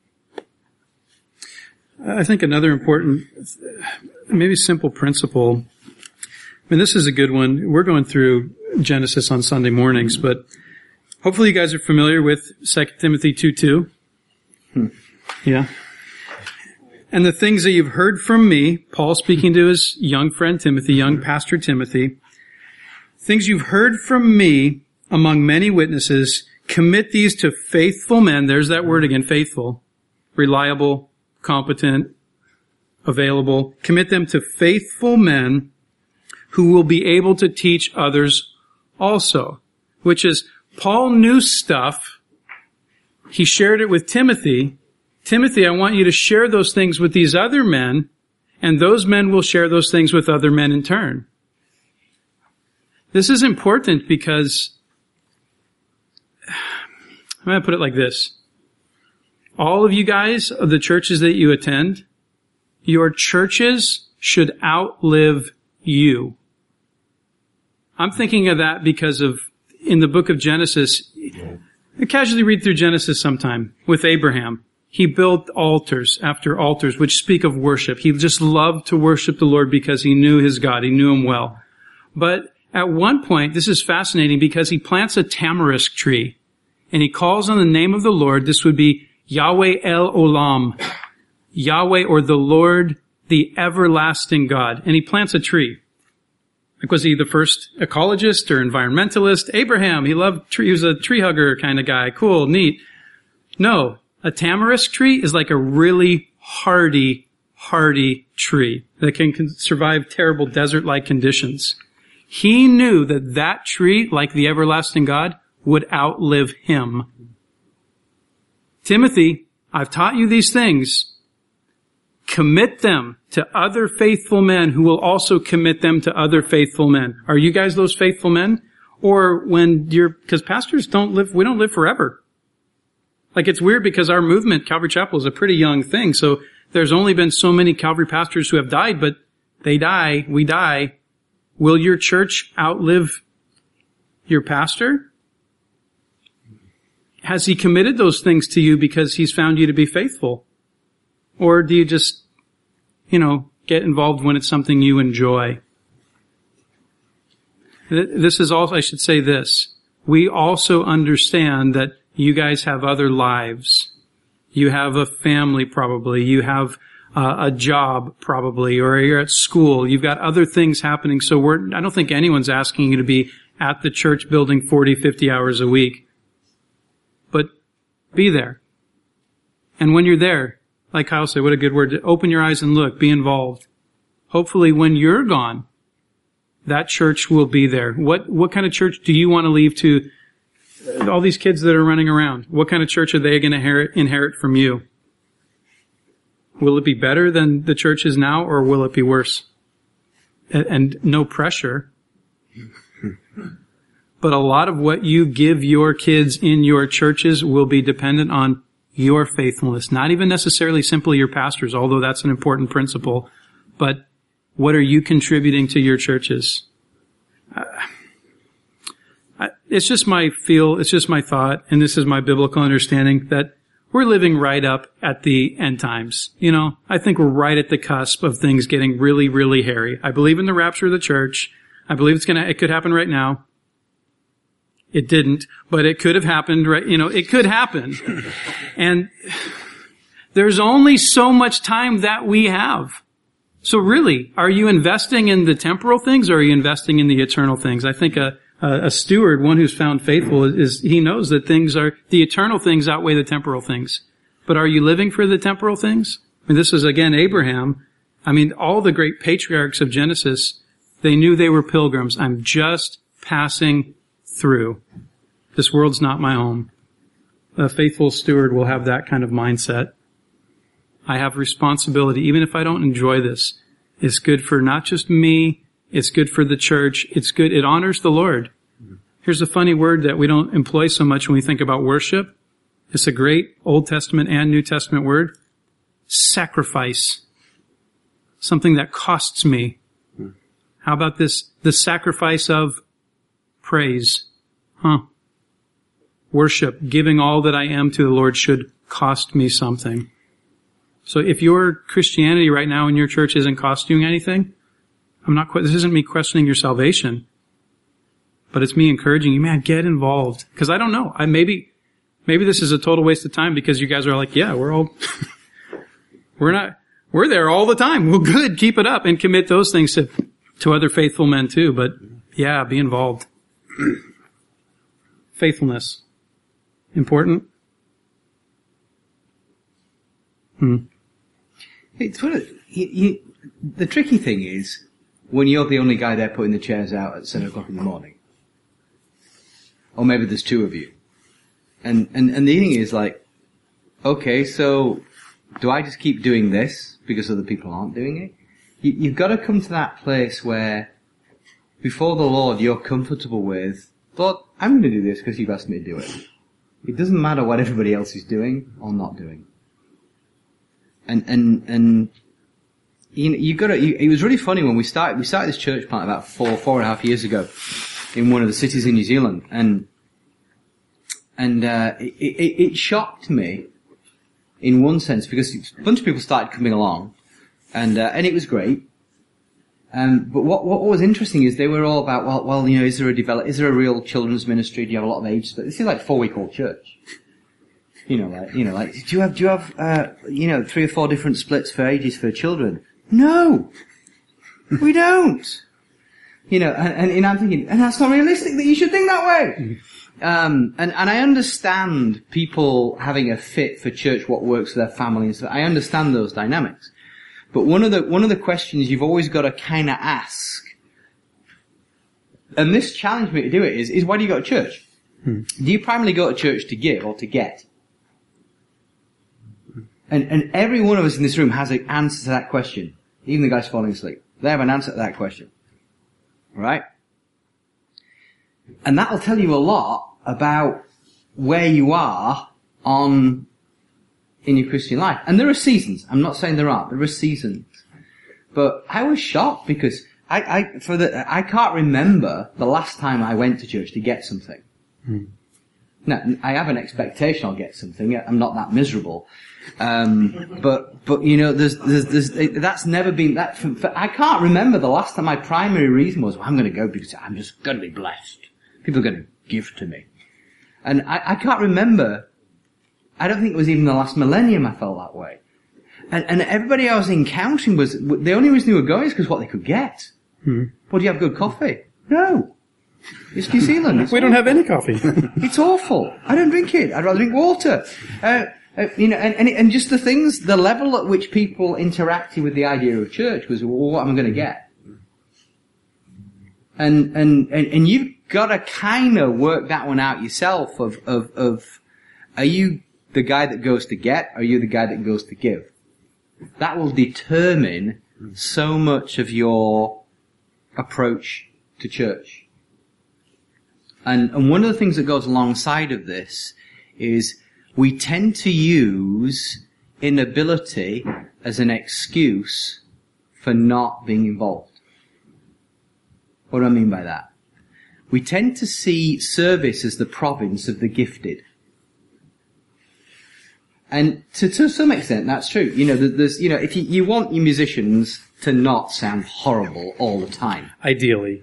I think another important, maybe simple principle, this is a good one. We're going through Genesis on Sunday mornings, but hopefully you guys are familiar with 2 Timothy 2:2. Yeah. And the things that you've heard from me, Paul speaking to his young friend Timothy, young pastor Timothy, things you've heard from me among many witnesses, commit these to faithful men. There's that word again, faithful, reliable, competent, available. Commit them to faithful men who will be able to teach others also. Which is, Paul knew stuff. He shared it with Timothy. Timothy, I want you to share those things with these other men, and those men will share those things with other men in turn. This is important because, I'm going to put it like this. All of you guys of the churches that you attend, your churches should outlive you. I'm thinking of that because of, in the book of Genesis, I casually read through Genesis sometime with Abraham. He built altars after altars which speak of worship. He just loved to worship the Lord because he knew his God. He knew him well. But at one point, this is fascinating because he plants a tamarisk tree and he calls on the name of the Lord. This would be Yahweh El Olam. Yahweh, or the Lord, the everlasting God. And he plants a tree. Like, was he the first ecologist or environmentalist? Abraham, he was a tree hugger kind of guy. Cool, neat. No, a tamarisk tree is like a really hardy tree that can survive terrible desert-like conditions. He knew that that tree, like the everlasting God, would outlive him. Timothy, I've taught you these things. Commit them to other faithful men who will also commit them to other faithful men. Are you guys those faithful men? Or because pastors we don't live forever. Like, it's weird because our movement, Calvary Chapel, is a pretty young thing. So there's only been so many Calvary pastors who have died, but they die, we die. Will your church outlive your pastor? Has he committed those things to you because he's found you to be faithful? Or do you just, get involved when it's something you enjoy? This is also, I should say this. We also understand that you guys have other lives. You have a family probably. You have a job probably, or you're at school. You've got other things happening. So I don't think anyone's asking you to be at the church building 40, 50 hours a week. But be there. And when you're there, like Kyle said, what a good word, to open your eyes and look, be involved. Hopefully when you're gone, that church will be there. What kind of church do you want to leave to all these kids that are running around? What kind of church are they going to inherit from you? Will it be better than the church is now, or will it be worse? And no pressure. But a lot of what you give your kids in your churches will be dependent on your faithfulness? Not even necessarily simply your pastors, although that's an important principle, but what are you contributing to your churches? It's just my thought, and this is my biblical understanding, that we're living right up at the end times. You know, I think we're right at the cusp of things getting really, really hairy. I believe in the rapture of the church. I believe it could happen right now. It didn't, but it could have happened, right? You know, it could happen. And there's only so much time that we have. So really, are you investing in the temporal things or are you investing in the eternal things? I think a steward, one who's found faithful, he knows that the eternal things outweigh the temporal things. But are you living for the temporal things? I mean, this is again Abraham. I mean, all the great patriarchs of Genesis, they knew they were pilgrims. I'm just passing through. This world's not my home. A faithful steward will have that kind of mindset. I have responsibility, even if I don't enjoy this. It's good for not just me, it's good for the church, it honors the Lord. Here's a funny word that we don't employ so much when we think about worship. It's a great Old Testament and New Testament word. Sacrifice. Something that costs me. How about this? The sacrifice of praise. Worship, giving all that I am to the Lord should cost me something. So if your Christianity right now in your church isn't costing you anything, this isn't me questioning your salvation, but it's me encouraging you, man, get involved. Because I don't know. Maybe this is a total waste of time because you guys are like, yeah, we're there all the time. Well, good. Keep it up and commit those things to other faithful men too. But yeah, be involved. Faithfulness. Important? It's the tricky thing is when you're the only guy there putting the chairs out at 7 o'clock in the morning. Or maybe there's two of you. And the thing is like, okay, so do I just keep doing this because other people aren't doing it? You've got to come to that place where before the Lord you're comfortable with, Lord, I'm going to do this because you've asked me to do it. It doesn't matter what everybody else is doing or not doing. And you got to. It was really funny when we started this church plant about 4.5 years ago in one of the cities in New Zealand, and it shocked me in one sense because a bunch of people started coming along, and it was great. But what was interesting is they were all about, well, you know, is there a real children's ministry? Do you have a lot of age? This is like a 4-week-old church. Do you have 3 or 4 different splits for ages for children? No, we don't. And I'm thinking, and that's not realistic that you should think that way. And I understand people having a fit for church, what works for their family and stuff. I understand those dynamics. But one of the questions you've always got to kind of ask, and this challenged me to do it, is why do you go to church? Do you primarily go to church to give or to get? And every one of us in this room has an answer to that question. Even the guys falling asleep. They have an answer to that question. Right? And that'll tell you a lot about where you are in your Christian life. And there are seasons. I'm not saying there aren't. There are seasons. But I was shocked because I can't remember the last time I went to church to get something. Now, I have an expectation I'll get something. I'm not that miserable. But you know, that's never been that. I can't remember the last time my primary reason was, well, I'm going to go because I'm just going to be blessed. People are going to give to me. And I can't remember. I don't think it was even the last millennium I felt that way. And everybody I was encountering was, the only reason they were going is because what they could get. Well, do you have good coffee? No. It's New Zealand. We don't have any coffee. It's awful. I don't drink it. I'd rather drink water. And just the level at which people interacted with the idea of church was, well, what am I going to get? And you've got to kind of work that one out yourself of, are you the guy that goes to get? Or are you the guy that goes to give? That will determine so much of your approach to church. And one of the things that goes alongside of this is we tend to use inability as an excuse for not being involved. What do I mean by that? We tend to see service as the province of the gifted. And to some extent, that's true. There's, if you want your musicians to not sound horrible all the time. Ideally.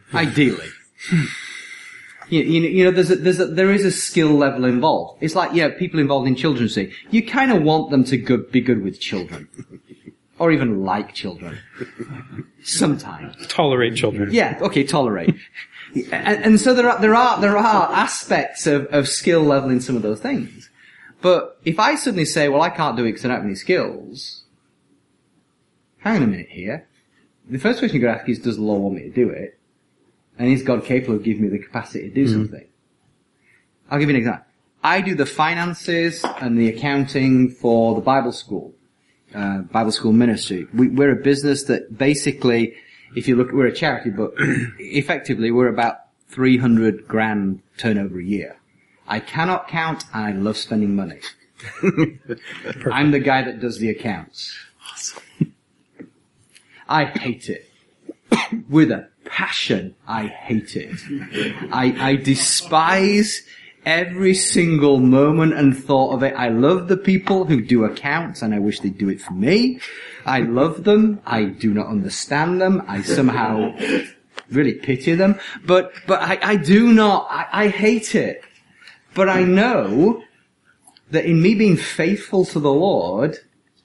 There is a skill level involved. It's like, people involved in children's thing. You kind of want them to be good with children. Or even like children. Sometimes. Tolerate children. Yeah, okay, tolerate. and so there are aspects of skill level in some of those things. But if I suddenly say, well, I can't do it because I don't have any skills, hang on a minute here. The first question you've got to ask is, does the Lord want me to do it? And is God capable of giving me the capacity to do something? I'll give you an example. I do the finances and the accounting for the Bible school ministry. We're a business that basically, if you look, we're a charity, but effectively we're about 300 grand turnover a year. I cannot count, and I love spending money. I'm the guy that does the accounts. Awesome. I hate it. With a passion, I hate it. I despise every single moment and thought of it. I love the people who do accounts, and I wish they'd do it for me. I love them. I do not understand them. I somehow really pity them. But I do not, I hate it. But I know that in me being faithful to the Lord,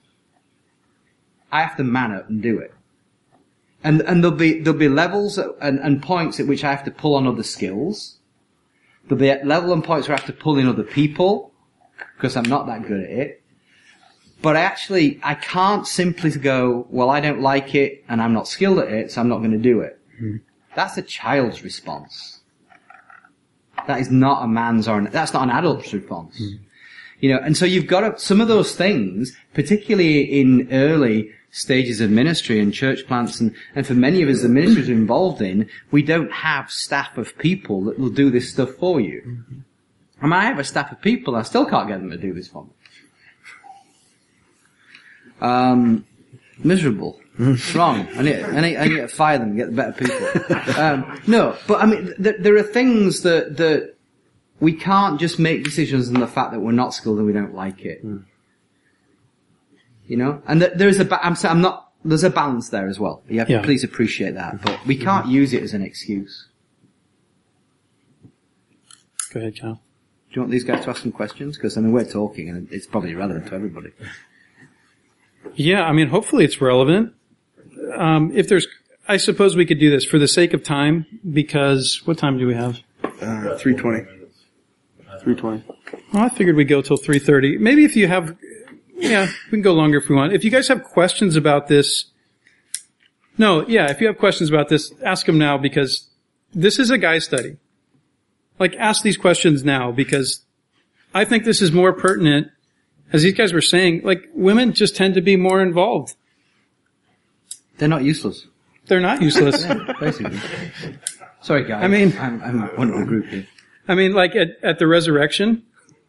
I have to man up and do it. And there'll be levels and points at which I have to pull on other skills. There'll be level and points where I have to pull in other people, because I'm not that good at it. But I can't simply go, well, I don't like it and I'm not skilled at it, so I'm not going to do it. Mm-hmm. That's a child's response. That is not that's not an adult's response. Mm-hmm. And so you've got some of those things, particularly in early stages of ministry and church plants, and for many of us, the ministries we're involved in, we don't have staff of people that will do this stuff for you. Mm-hmm. I mean, I have a staff of people, I still can't get them to do this for me. Miserable. It's wrong. I need to fire them and get the better people. No, but I mean, there are things that we can't just make decisions on the fact that we're not skilled and we don't like it. Mm. And there's a balance there as well. You have to please appreciate that, but we can't use it as an excuse. Go ahead, Cal. Do you want these guys to ask some questions? Because, we're talking and it's probably relevant to everybody. Yeah, hopefully it's relevant. I suppose we could do this for the sake of time, because what time do we have? 3:20. 3:20. Well, I figured we'd go till 3:30. Maybe if you have, we can go longer if we want. If you guys have questions about this, if you have questions about this, ask them now, because this is a guy study. Ask these questions now, because I think this is more pertinent. As these guys were saying, women just tend to be more involved. They're not useless. They're not useless. Yeah, basically. Sorry, guys. I'm one of the group here. At the resurrection,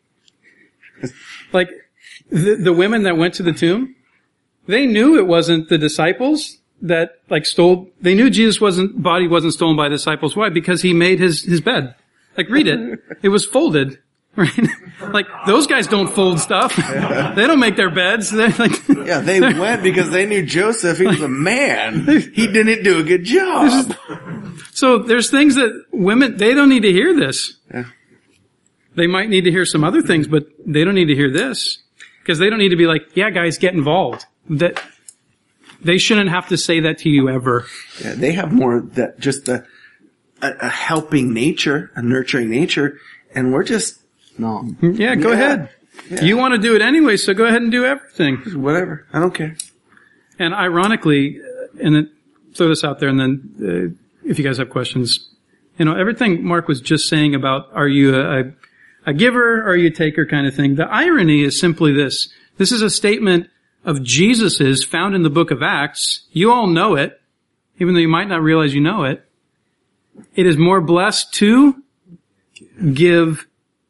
the women that went to the tomb, they knew it wasn't the disciples that stole. They knew body wasn't stolen by the disciples. Why? Because he made his bed. Read it. It was folded. Right? Those guys don't fold stuff. They don't make their beds. They're they went because they knew Joseph. He was a man. He didn't do a good job. So there's things that women, they don't need to hear this. Yeah. They might need to hear some other things, but they don't need to hear this. Because they don't need to be guys, get involved. That they shouldn't have to say that to you ever. Yeah, they have more that just a helping nature, a nurturing nature, and we're just not. Yeah, go ahead. Yeah. You want to do it anyway, so go ahead and do everything. Whatever. I don't care. And ironically, and then throw this out there, and then if you guys have questions, everything Mark was just saying about are you a giver or are you a taker kind of thing. The irony is simply this. This is a statement of Jesus's found in the book of Acts. You all know it, even though you might not realize you know it. It is more blessed to give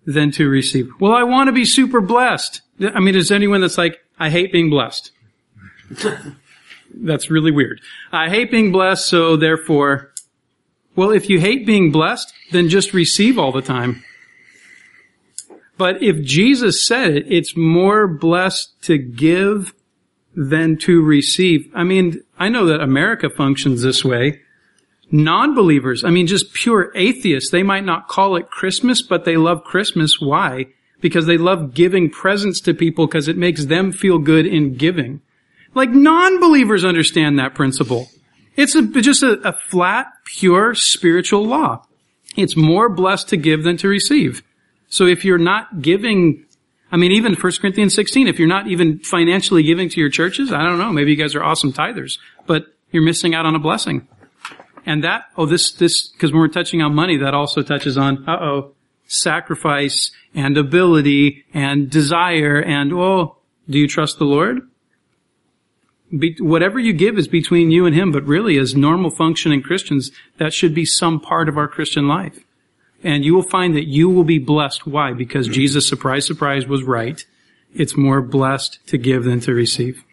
than to receive. Well, I want to be super blessed. I mean, is anyone that's like, I hate being blessed? That's really weird. I hate being blessed, so therefore, well, if you hate being blessed, then just receive all the time. But if Jesus said it, it's more blessed to give than to receive. I mean, I know that America functions this way. Non-believers, I mean, just pure atheists, they might not call it Christmas, but they love Christmas. Why? Because they love giving presents to people because it makes them feel good in giving. Like, non-believers understand that principle. It's just a flat, pure spiritual law. It's more blessed to give than to receive. So if you're not giving, I mean, even 1 Corinthians 16, if you're not even financially giving to your churches, I don't know, maybe you guys are awesome tithers, but you're missing out on a blessing. And that, because when we're touching on money, that also touches on, sacrifice and ability and desire and, do you trust the Lord? Whatever you give is between you and Him, but really as normal functioning Christians, that should be some part of our Christian life. And you will find that you will be blessed. Why? Because Jesus, surprise, surprise, was right. It's more blessed to give than to receive.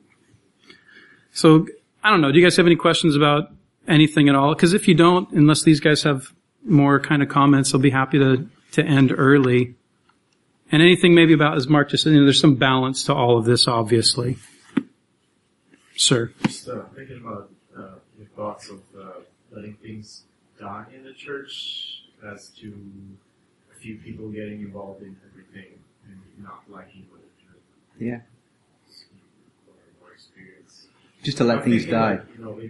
So, I don't know. Do you guys have any questions about anything at all? Because if you don't, unless these guys have more kind of comments, I'll be happy to end early. And anything maybe about, as Mark just said, there's some balance to all of this, obviously. Sir. Just thinking about your thoughts of letting things die in the church as to a few people getting involved in everything and not liking what the church. Yeah. Or experience. Just to let things die.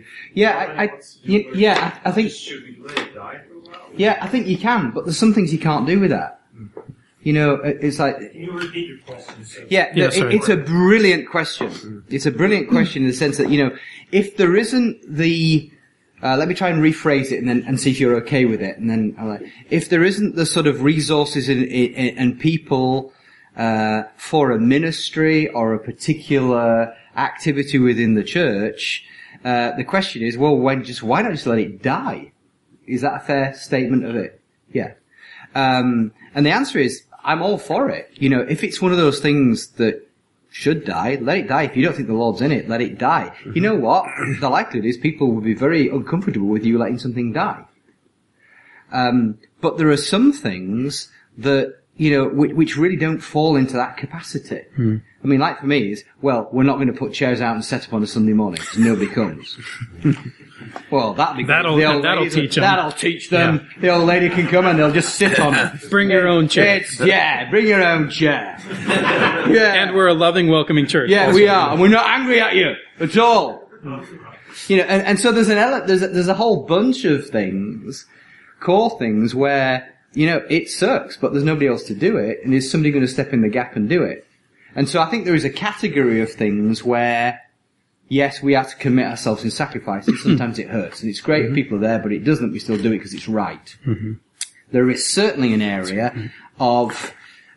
I think. Should we let it die for a while? Yeah, I think you can, but there's some things you can't do with that. You know, it's like. Can you repeat your question? It's a brilliant question. It's a brilliant question in the sense that, you know, if there isn't the, let me try and rephrase it and see if you're okay with it. And then, if there isn't the sort of resources and people, for a ministry or a particular activity within the church, the question is, well, why not just let it die? Is that a fair statement of it? Yeah. And the answer is, I'm all for it. You know, if it's one of those things that should die, let it die. If you don't think the Lord's in it, let it die. Mm-hmm. You know what? The likelihood is people will be very uncomfortable with you letting something die. But there are some things that, you know, which really don't fall into that capacity. Mm. I mean, like for me is, well, we're not going to put chairs out and set up on a Sunday morning so nobody comes. Well, that'll teach them. That'll teach them. Yeah. The old lady can come and they'll just sit on it. Bring your own chair. Bring your own chair. Yeah. And we're a loving, welcoming church. Yeah, we are. And we're not angry at you at all. You know, and so there's there's a whole bunch of things, core things where, you know, it sucks, but there's nobody else to do it, and is somebody going to step in the gap and do it? And so I think there is a category of things where, yes, we have to commit ourselves in sacrifice, and sometimes it hurts. And it's great if people are there, but it doesn't. We still do it because it's right. Mm-hmm. There is certainly an area of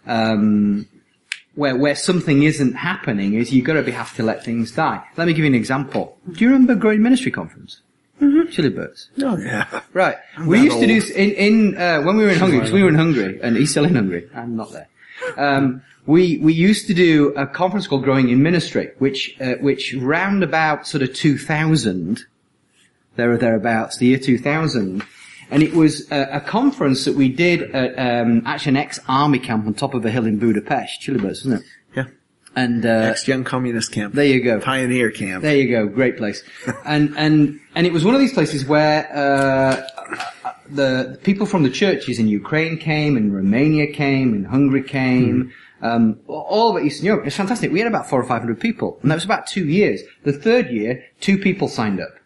where something isn't happening, is you've got to have to let things die. Let me give you an example. Do you remember Growing Ministry Conference? Mm-hmm. Chili Birds. Oh, yeah. Right. We used to do, when we were in Hungary, because we were in Hungary, and he's still in Hungary. I'm not there. We used to do a conference called Growing in Ministry, which round about sort of 2000, there or thereabouts, the year 2000, and it was a conference that we did at, actually an ex-army camp on top of a hill in Budapest. Chili Birds, isn't it? Yeah. And, ex-young communist camp. There you go. Pioneer camp. There you go. Great place. And it was one of these places where, the people from the churches in Ukraine came, and Romania came, and Hungary came, all of Eastern Europe. It was fantastic. We had about 400 or 500 people, and that was about 2 years. The third year, 2 people signed up.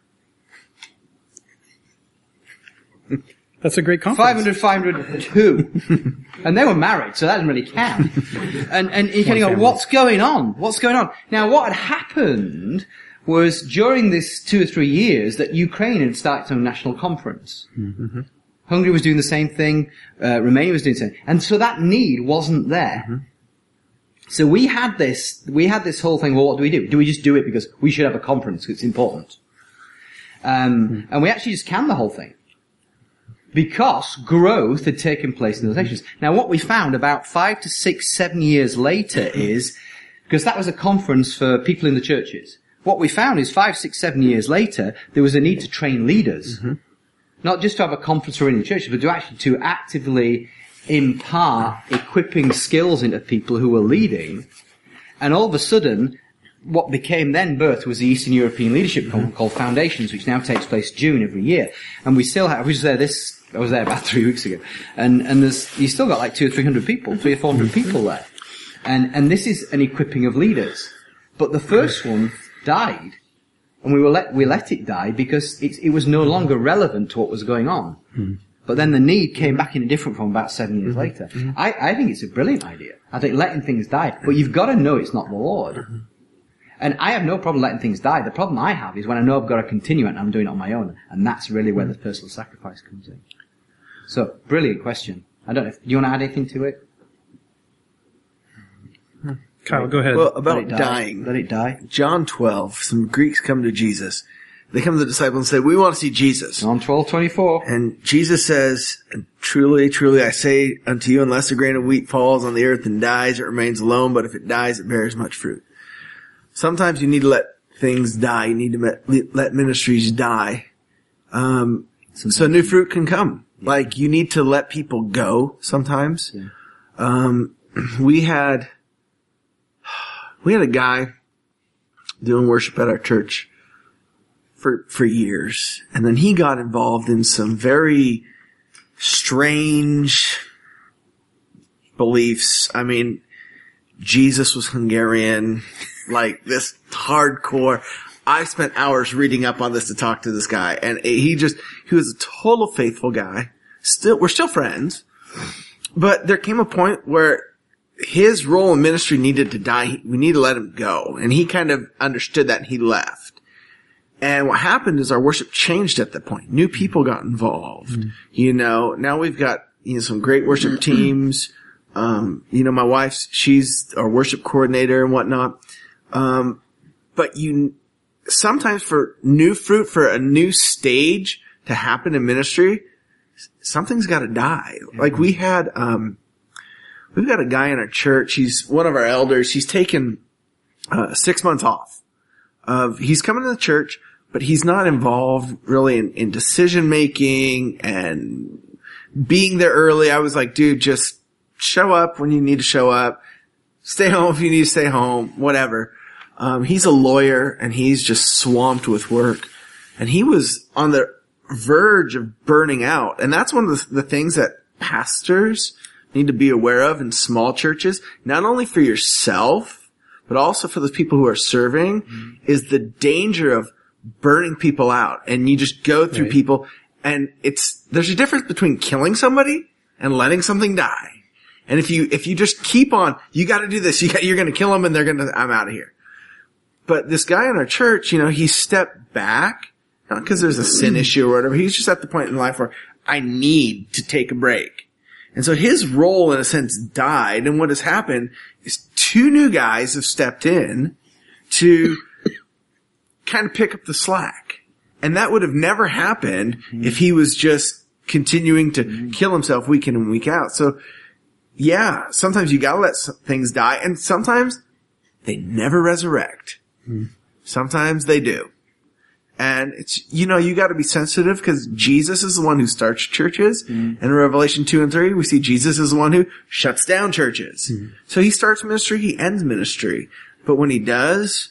That's a great conference. 500, and they were married, so that didn't really count. And you kind of go, what's going on? What's going on? Now, what had happened was during this 2 or 3 years that Ukraine had started some national conference. Mm-hmm. Hungary was doing the same thing. Romania was doing the same. And so that need wasn't there. Mm-hmm. So we had this whole thing, well, what do? Do we just do it because we should have a conference because it's important? And we actually just canned the whole thing. because growth had taken place in those nations. Now, what we found about 5 to 6, 7 years later is, because that was a conference for people in the churches, what we found is 5, 6, 7 years later, there was a need to train leaders. Mm-hmm. Not just to have a conference for in the churches, but to actively impart equipping skills into people who were leading. And all of a sudden, what became then birthed was the Eastern European Leadership Conference called Foundations, which now takes place June every year. And we still have, I was there about 3 weeks ago. And you still got like 200 or 300 people, 300 or 400 people there. And this is an equipping of leaders. But the first one died. And we let it die because it was no longer relevant to what was going on. Mm. But then the need came back in a different form about 7 years later. Mm-hmm. I think it's a brilliant idea. I think letting things die. But you've got to know it's not the Lord. Mm-hmm. And I have no problem letting things die. The problem I have is when I know I've got to continue it and I'm doing it on my own. And that's really where the personal sacrifice comes in. So, brilliant question. I don't know. Do you want to add anything to it? Kyle, go ahead. Well, about dying. Let it die. John 12, some Greeks come to Jesus. They come to the disciples and say, we want to see Jesus. John 12:24. And Jesus says, truly, truly, I say unto you, unless a grain of wheat falls on the earth and dies, it remains alone, but if it dies, it bears much fruit. Sometimes you need to let things die. You need to let ministries die. So new fruit can come. Yeah. Like, you need to let people go sometimes. Yeah. We had a guy doing worship at our church for years. And then he got involved in some very strange beliefs. I mean, Jesus was Hungarian, like this hardcore. I spent hours reading up on this to talk to this guy. And he was a total faithful guy. We're still friends. But there came a point where his role in ministry needed to die. We need to let him go. And he kind of understood that and he left. And what happened is our worship changed at that point. New people got involved. Mm-hmm. Now we've got, some great worship teams. My wife, she's our worship coordinator and whatnot. But sometimes for new fruit, for a new stage to happen in ministry, something's got to die. Mm-hmm. Like we've got a guy in our church. He's one of our elders. He's taken 6 months off. He's coming to the church, but he's not involved really in decision making and being there early. I was like, dude, just show up when you need to show up. Stay home if you need to stay home, whatever. He's a lawyer and he's just swamped with work. And he was on the verge of burning out. And that's one of the things that pastors need to be aware of in small churches, not only for yourself, but also for the people who are serving, is the danger of burning people out. And you just go through people, and there's a difference between killing somebody and letting something die. And if you just keep on, you gotta do this, you're gonna kill them and I'm out of here. But this guy in our church, he stepped back, not because there's a sin issue or whatever, he's just at the point in life where I need to take a break. And so his role, in a sense, died, and what has happened is 2 new guys have stepped in to kind of pick up the slack. And that would have never happened if he was just continuing to kill himself week in and week out. So, yeah, sometimes you gotta let things die, and sometimes they never resurrect. Sometimes they do. And it's, you gotta be sensitive because Jesus is the one who starts churches. And in Revelation 2 and 3, we see Jesus is the one who shuts down churches. So he starts ministry, he ends ministry. But when he does,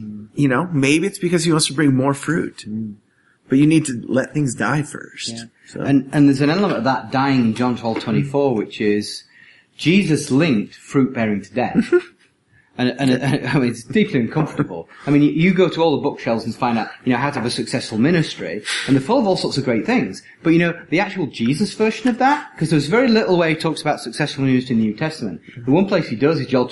maybe it's because he wants to bring more fruit. But you need to let things die first. Yeah. So. And there's an element of that dying in John 12:24, which is Jesus linked fruit bearing to death. And I mean, it's deeply uncomfortable. I mean, you go to all the bookshelves and find out, how to have a successful ministry, and they're full of all sorts of great things. But the actual Jesus version of that, because there's very little way he talks about successful ministry in the New Testament. The one place he does is John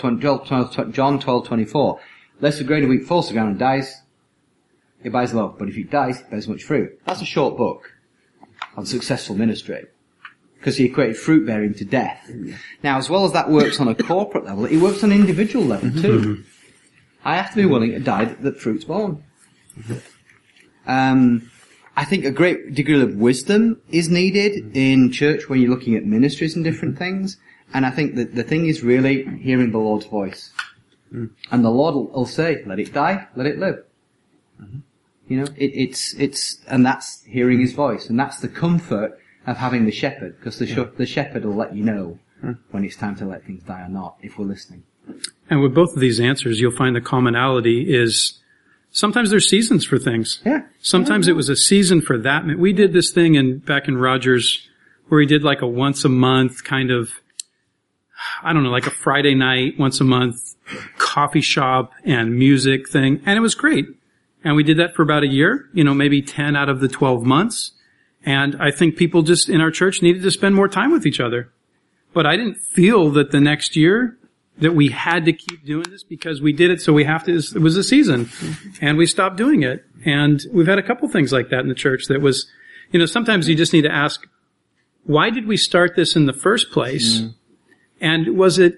12:24. Lest a grain of wheat falls to the ground and dies, it bears low. But if it dies, it bears much fruit. That's a short book on successful ministry, because he equated fruit bearing to death. Now, as well as that works on a corporate level, it works on an individual level too. I have to be willing to die that fruit's born. I think a great degree of wisdom is needed in church when you're looking at ministries and different things. And I think that the thing is really hearing the Lord's voice. And the Lord will say, let it die, let it live. You know, and that's hearing his voice. And that's the comfort of having the shepherd, because the shepherd will let you know when it's time to let things die or not, if we're listening. And with both of these answers, you'll find the commonality is sometimes there's seasons for things. Yeah. Sometimes it was a season for that. We did this thing back in Rogers where we did like a once a month kind of, I don't know, like a Friday night, once a month coffee shop and music thing. And it was great. And we did that for about a year, maybe 10 out of the 12 months. And I think people just in our church needed to spend more time with each other. But I didn't feel that the next year that we had to keep doing this because we did it, so we have to. It was a season, and we stopped doing it. And we've had a couple things like that in the church that was, sometimes you just need to ask, why did we start this in the first place? And was it,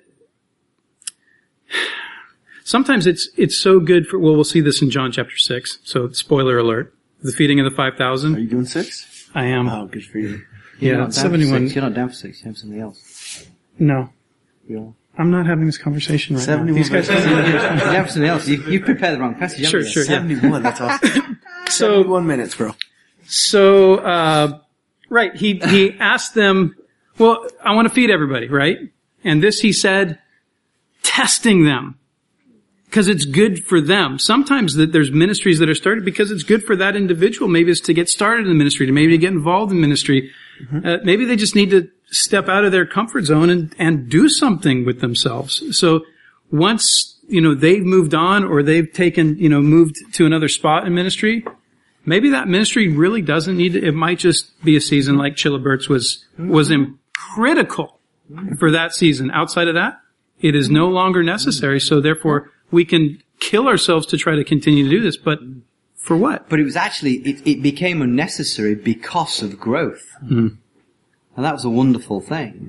sometimes it's so good for, we'll see this in John chapter 6, so spoiler alert, the feeding of the 5,000. Are you doing 6? I am. Oh, good for you. You're not down 71. You're not down for 6, you have something else. No. Yeah. I'm not having this conversation right now. 71. These guys You have something else. You prepared the wrong passage, haven't you? Sure, yeah. 71, that's awesome. So, 71 minutes, bro. So, right, he asked them, well, I want to feed everybody, right? And this he said, testing them. Because it's good for them. Sometimes there's ministries that are started because it's good for that individual. Maybe it's to get started in ministry, to maybe get involved in ministry. Maybe they just need to step out of their comfort zone and do something with themselves. So once, they've moved on or they've taken, moved to another spot in ministry, maybe that ministry really doesn't need it might just be a season like Chilibert's was critical for that season. Outside of that, it is no longer necessary. So therefore, we can kill ourselves to try to continue to do this, but for what? But it was actually, it became unnecessary because of growth. And that was a wonderful thing.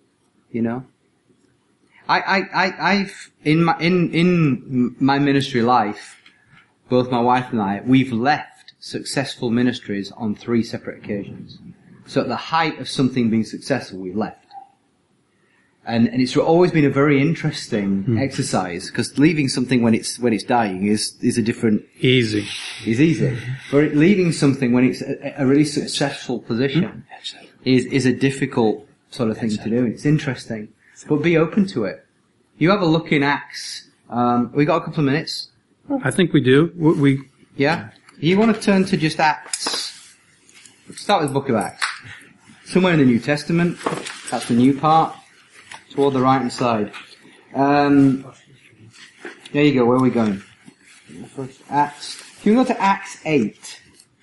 I've, in my ministry life, both my wife and I, we've left successful ministries on 3 separate occasions. So at the height of something being successful, we've left. And it's always been a very interesting exercise, because leaving something when it's dying is a different... Easy. Is easy. But leaving something when it's a really successful position is a difficult sort of thing to do. It's interesting. But be open to it. You have a look in Acts. We got a couple of minutes. I think we do. Yeah? You want to turn to just Acts. Let's start with the book of Acts. Somewhere in the New Testament. That's the new part. Toward the right-hand side. There you go. Where are we going? Acts. If you go to Acts 8.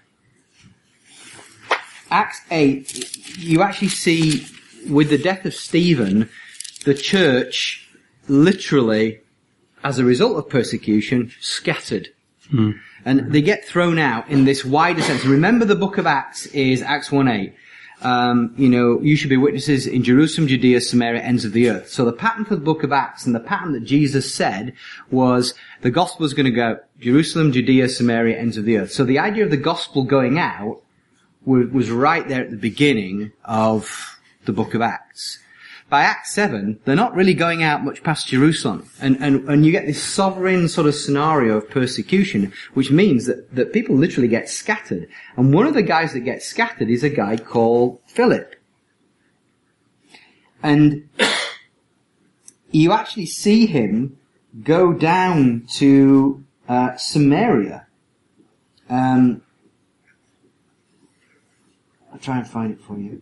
Acts 8, you actually see, with the death of Stephen, the church literally, as a result of persecution, scattered. And they get thrown out in this wider sense. Remember, the book of Acts is Acts 1:8. You should be witnesses in Jerusalem, Judea, Samaria, ends of the earth. So the pattern for the book of Acts and the pattern that Jesus said was the gospel was going to go Jerusalem, Judea, Samaria, ends of the earth. So the idea of the gospel going out was right there at the beginning of the book of Acts. By Acts 7, they're not really going out much past Jerusalem. And you get this sovereign sort of scenario of persecution, which means that people literally get scattered. And one of the guys that gets scattered is a guy called Philip. And you actually see him go down to Samaria. I'll try and find it for you.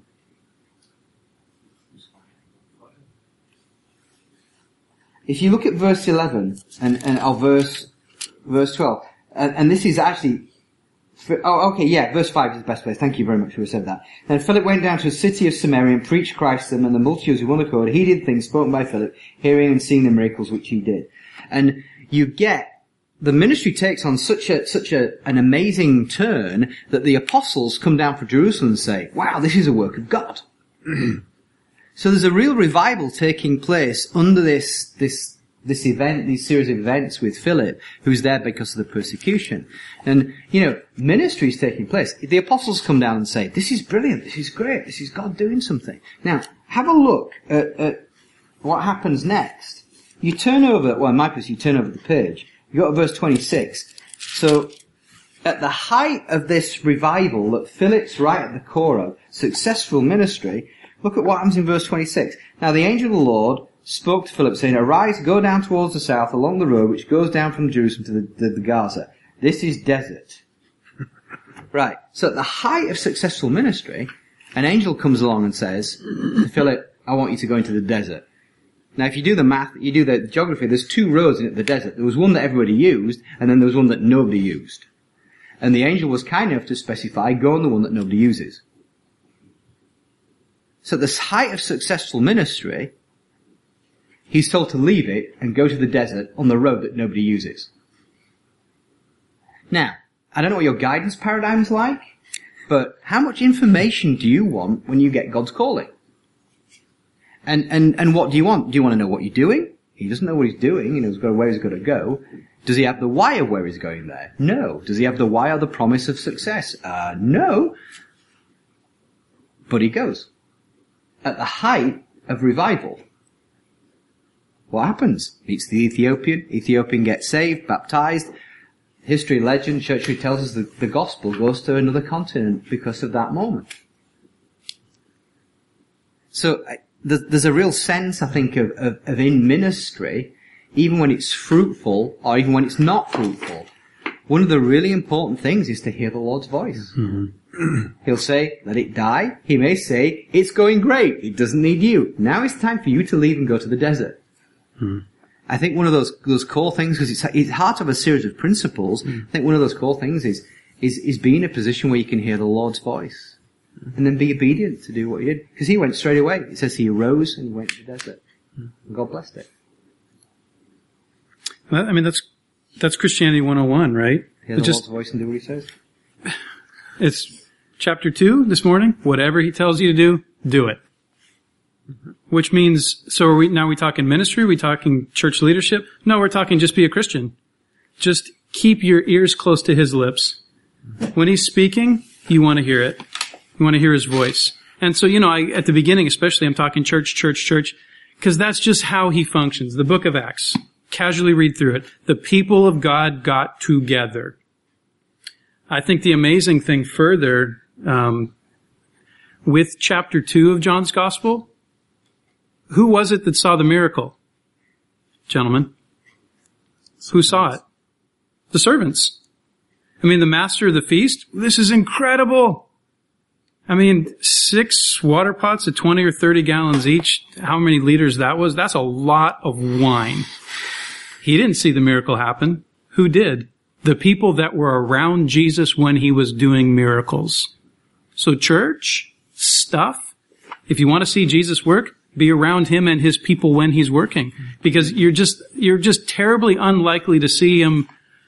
If you look at verse 11 and verse 12, and this is actually, verse 5 is the best place. Thank you very much for saying that. Then Philip went down to a city of Samaria and preached Christ to them, and the multitudes with one accord heeded things spoken by Philip, hearing and seeing the miracles which he did. And you get, the ministry takes on such an amazing turn that the apostles come down from Jerusalem and say, wow, this is a work of God. So there's a real revival taking place under this this event, these series of events with Philip, who's there because of the persecution. And, ministry is taking place. The apostles come down and say, this is brilliant, this is great, this is God doing something. Now, have a look at what happens next. You turn over, well in my case, you turn over the page. You go to verse 26. So, at the height of this revival that Philip's right at the core of, successful ministry, look at what happens in verse 26. Now the angel of the Lord spoke to Philip, saying, "Arise, go down towards the south along the road which goes down from Jerusalem to the Gaza. This is desert." Right. So at the height of successful ministry, an angel comes along and says to Philip, "I want you to go into the desert." Now if you do the math, you do the geography, there's two roads in the desert. There was one that everybody used, and then there was one that nobody used. And the angel was kind enough to specify, go on the one that nobody uses. So at the height of successful ministry, he's told to leave it and go to the desert on the road that nobody uses. Now, I don't know what your guidance paradigm's like, but how much information do you want when you get God's calling? And what do you want? Do you want to know what you're doing? He doesn't know what he's doing, he knows where he's got to go. Does he have the why of where he's going there? No. Does he have the why of the promise of success? No. But he goes. At the height of revival, what happens? Meets the Ethiopian. Ethiopian gets saved, baptized. History, legend, church tells us that the gospel goes to another continent because of that moment. So there's a real sense, I think, of in ministry, even when it's fruitful or even when it's not fruitful, one of the really important things is to hear the Lord's voice. Mm-hmm. He'll say, let it die. He may say, it's going great. It doesn't need you. Now it's time for you to leave and go to the desert. Mm-hmm. I think one of those core things, because it's hard of a series of principles, I think one of those core things is be in a position where you can hear the Lord's voice. And then be obedient to do what he did. Because he went straight away. It says he arose and he went to the desert. And God blessed it. I mean, that's Christianity 101, right? Hear the Lord's voice and do what he says. It's chapter 2 this morning. Whatever he tells you to do it. Which means, so are we talking ministry? Are we talking church leadership? No, we're talking just be a Christian. Just keep your ears close to his lips. When he's speaking, you want to hear it. You want to hear his voice. And so, at the beginning especially, I'm talking church, because that's just how he functions. The book of Acts. Casually read through it. The people of God got together. I think the amazing thing further, with chapter 2 of John's Gospel, who was it that saw the miracle? Gentlemen. Who saw it? The servants. I mean, the master of the feast, this is incredible. I mean, 6 water pots of 20 or 30 gallons each, how many liters that was? That's a lot of wine. He didn't see the miracle happen. Who did? The people that were around Jesus when he was doing miracles. So church, stuff, if you want to see Jesus work, be around him and his people when he's working. Because you're just terribly unlikely to see him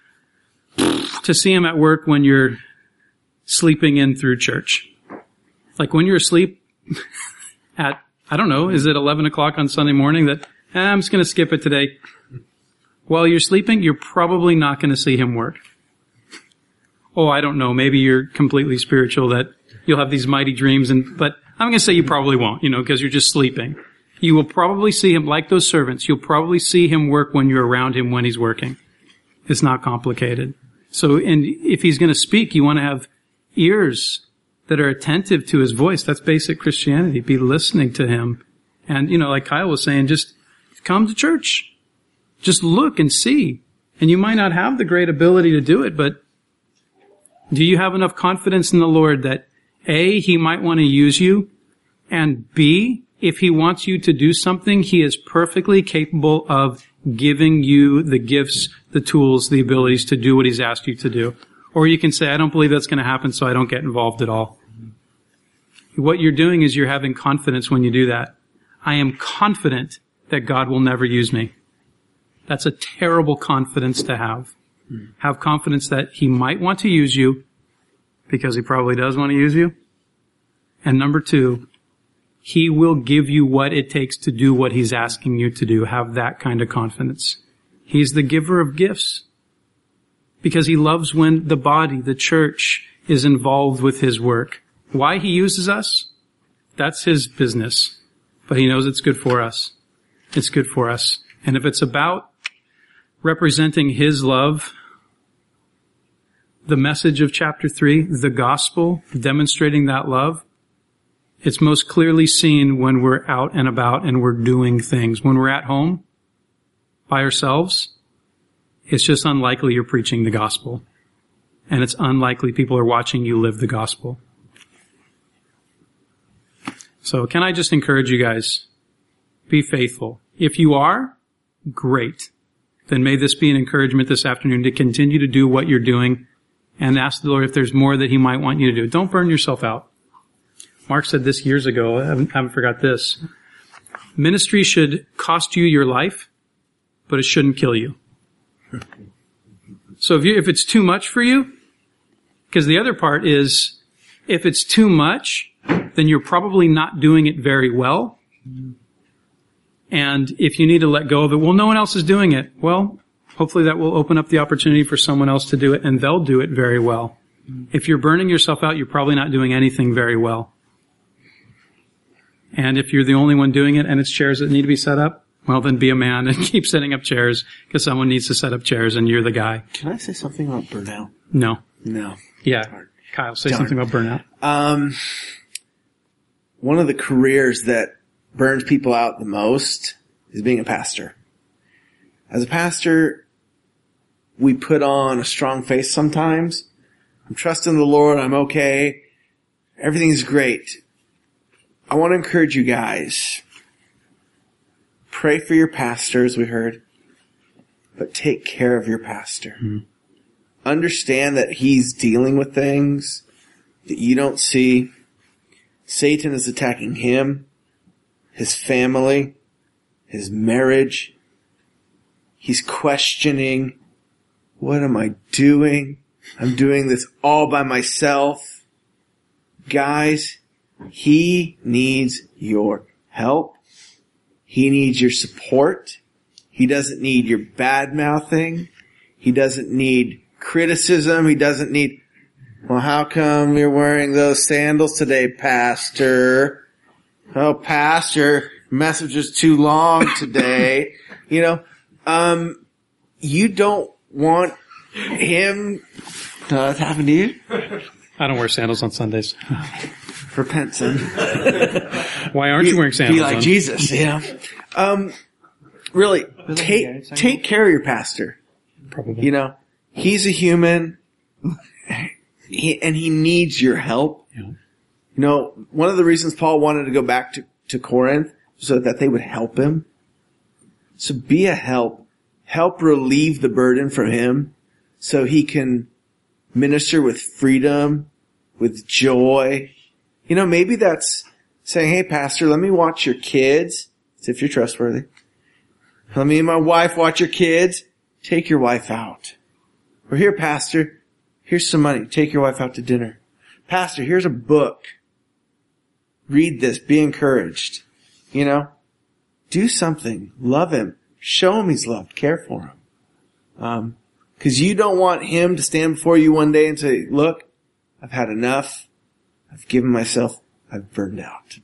at work when you're sleeping in through church. Like when you're asleep at, I don't know, is it 11 o'clock on Sunday morning that, I'm just going to skip it today. While you're sleeping, you're probably not going to see him work. Oh, I don't know. Maybe you're completely spiritual that you'll have these mighty dreams but I'm going to say you probably won't, because you're just sleeping. You will probably see him like those servants. You'll probably see him work when you're around him when he's working. It's not complicated. So, and if he's going to speak, you want to have ears that are attentive to his voice. That's basic Christianity. Be listening to him. And, like Kyle was saying, just come to church. Just look and see. And you might not have the great ability to do it, but do you have enough confidence in the Lord that A, he might want to use you, and B, if he wants you to do something, he is perfectly capable of giving you the gifts, the tools, the abilities to do what he's asked you to do. Or you can say, I don't believe that's going to happen, so I don't get involved at all. What you're doing is you're having confidence when you do that. I am confident that God will never use me. That's a terrible confidence to have. Have confidence that he might want to use you, because he probably does want to use you. And number 2, He will give you what it takes to do what He's asking you to do. Have that kind of confidence. He's the giver of gifts. Because He loves when the body, the church, is involved with His work. Why He uses us? That's His business. But He knows it's good for us. It's good for us. And if it's about representing His love, the message of chapter 3, the gospel, demonstrating that love, it's most clearly seen when we're out and about and we're doing things. When we're at home by ourselves, it's just unlikely you're preaching the gospel. And it's unlikely people are watching you live the gospel. So can I just encourage you guys, be faithful. If you are, great. Then may this be an encouragement this afternoon to continue to do what you're doing and ask the Lord if there's more that He might want you to do. Don't burn yourself out. Mark said this years ago. I haven't forgot this. Ministry should cost you your life, but it shouldn't kill you. So if it's too much for you, because the other part is, if it's too much, then you're probably not doing it very well. And if you need to let go of it, well, no one else is doing it. Well, hopefully that will open up the opportunity for someone else to do it, and they'll do it very well. If you're burning yourself out, you're probably not doing anything very well. And if you're the only one doing it and it's chairs that need to be set up, well, then be a man and keep setting up chairs, because someone needs to set up chairs and you're the guy. Can I say something about burnout? No. No. Yeah. Kyle, say something about burnout. One of the careers that burns people out the most is being a pastor. As a pastor, we put on a strong face sometimes. I'm trusting the Lord. I'm okay. Everything's great. I want to encourage you guys. Pray for your pastor, as we heard, but take care of your pastor. Mm-hmm. Understand that he's dealing with things that you don't see. Satan is attacking him, his family, his marriage. He's questioning, what am I doing? I'm doing this all by myself. Guys, he needs your help. He needs your support. He doesn't need your bad-mouthing. He doesn't need criticism. He doesn't need, well, how come you're wearing those sandals today, Pastor? Oh, Pastor, message is too long today. You don't want him to happen to you? I don't wear sandals on Sundays. Repent, son. Why aren't you wearing sandals? Be like Jesus, Really, take care of your pastor. Probably. He's a human, and he needs your help. Yeah. One of the reasons Paul wanted to go back to Corinth was so that they would help him. So be a help. Help relieve the burden from him so he can minister with freedom, with joy. Maybe that's saying, hey, Pastor, let me watch your kids, as if you're trustworthy. Let me and my wife watch your kids. Take your wife out. Or here, Pastor, here's some money. Take your wife out to dinner. Pastor, here's a book. Read this. Be encouraged. Do something. Love him. Show him he's loved. Care for him. Because you don't want him to stand before you one day and say, look, I've had enough. I've given myself. I've burned out.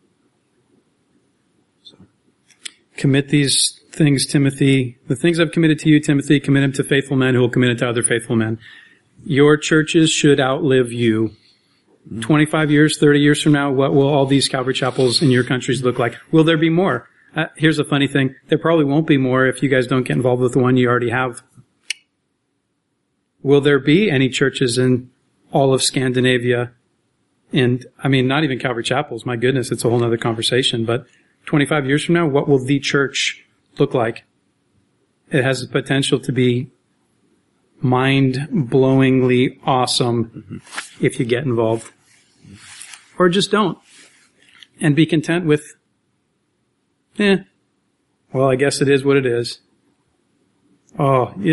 Commit these things, Timothy. The things I've committed to you, Timothy, commit them to faithful men who will commit it to other faithful men. Your churches should outlive you. 25 years, 30 years from now, what will all these Calvary chapels in your countries look like? Will there be more? Here's a funny thing. There probably won't be more if you guys don't get involved with the one you already have. Will there be any churches in all of Scandinavia? And, not even Calvary chapels. My goodness, it's a whole other conversation. But 25 years from now, what will the church look like? It has the potential to be mind-blowingly awesome if you get involved. Or just don't. And be content with, well, I guess it is what it is. Oh,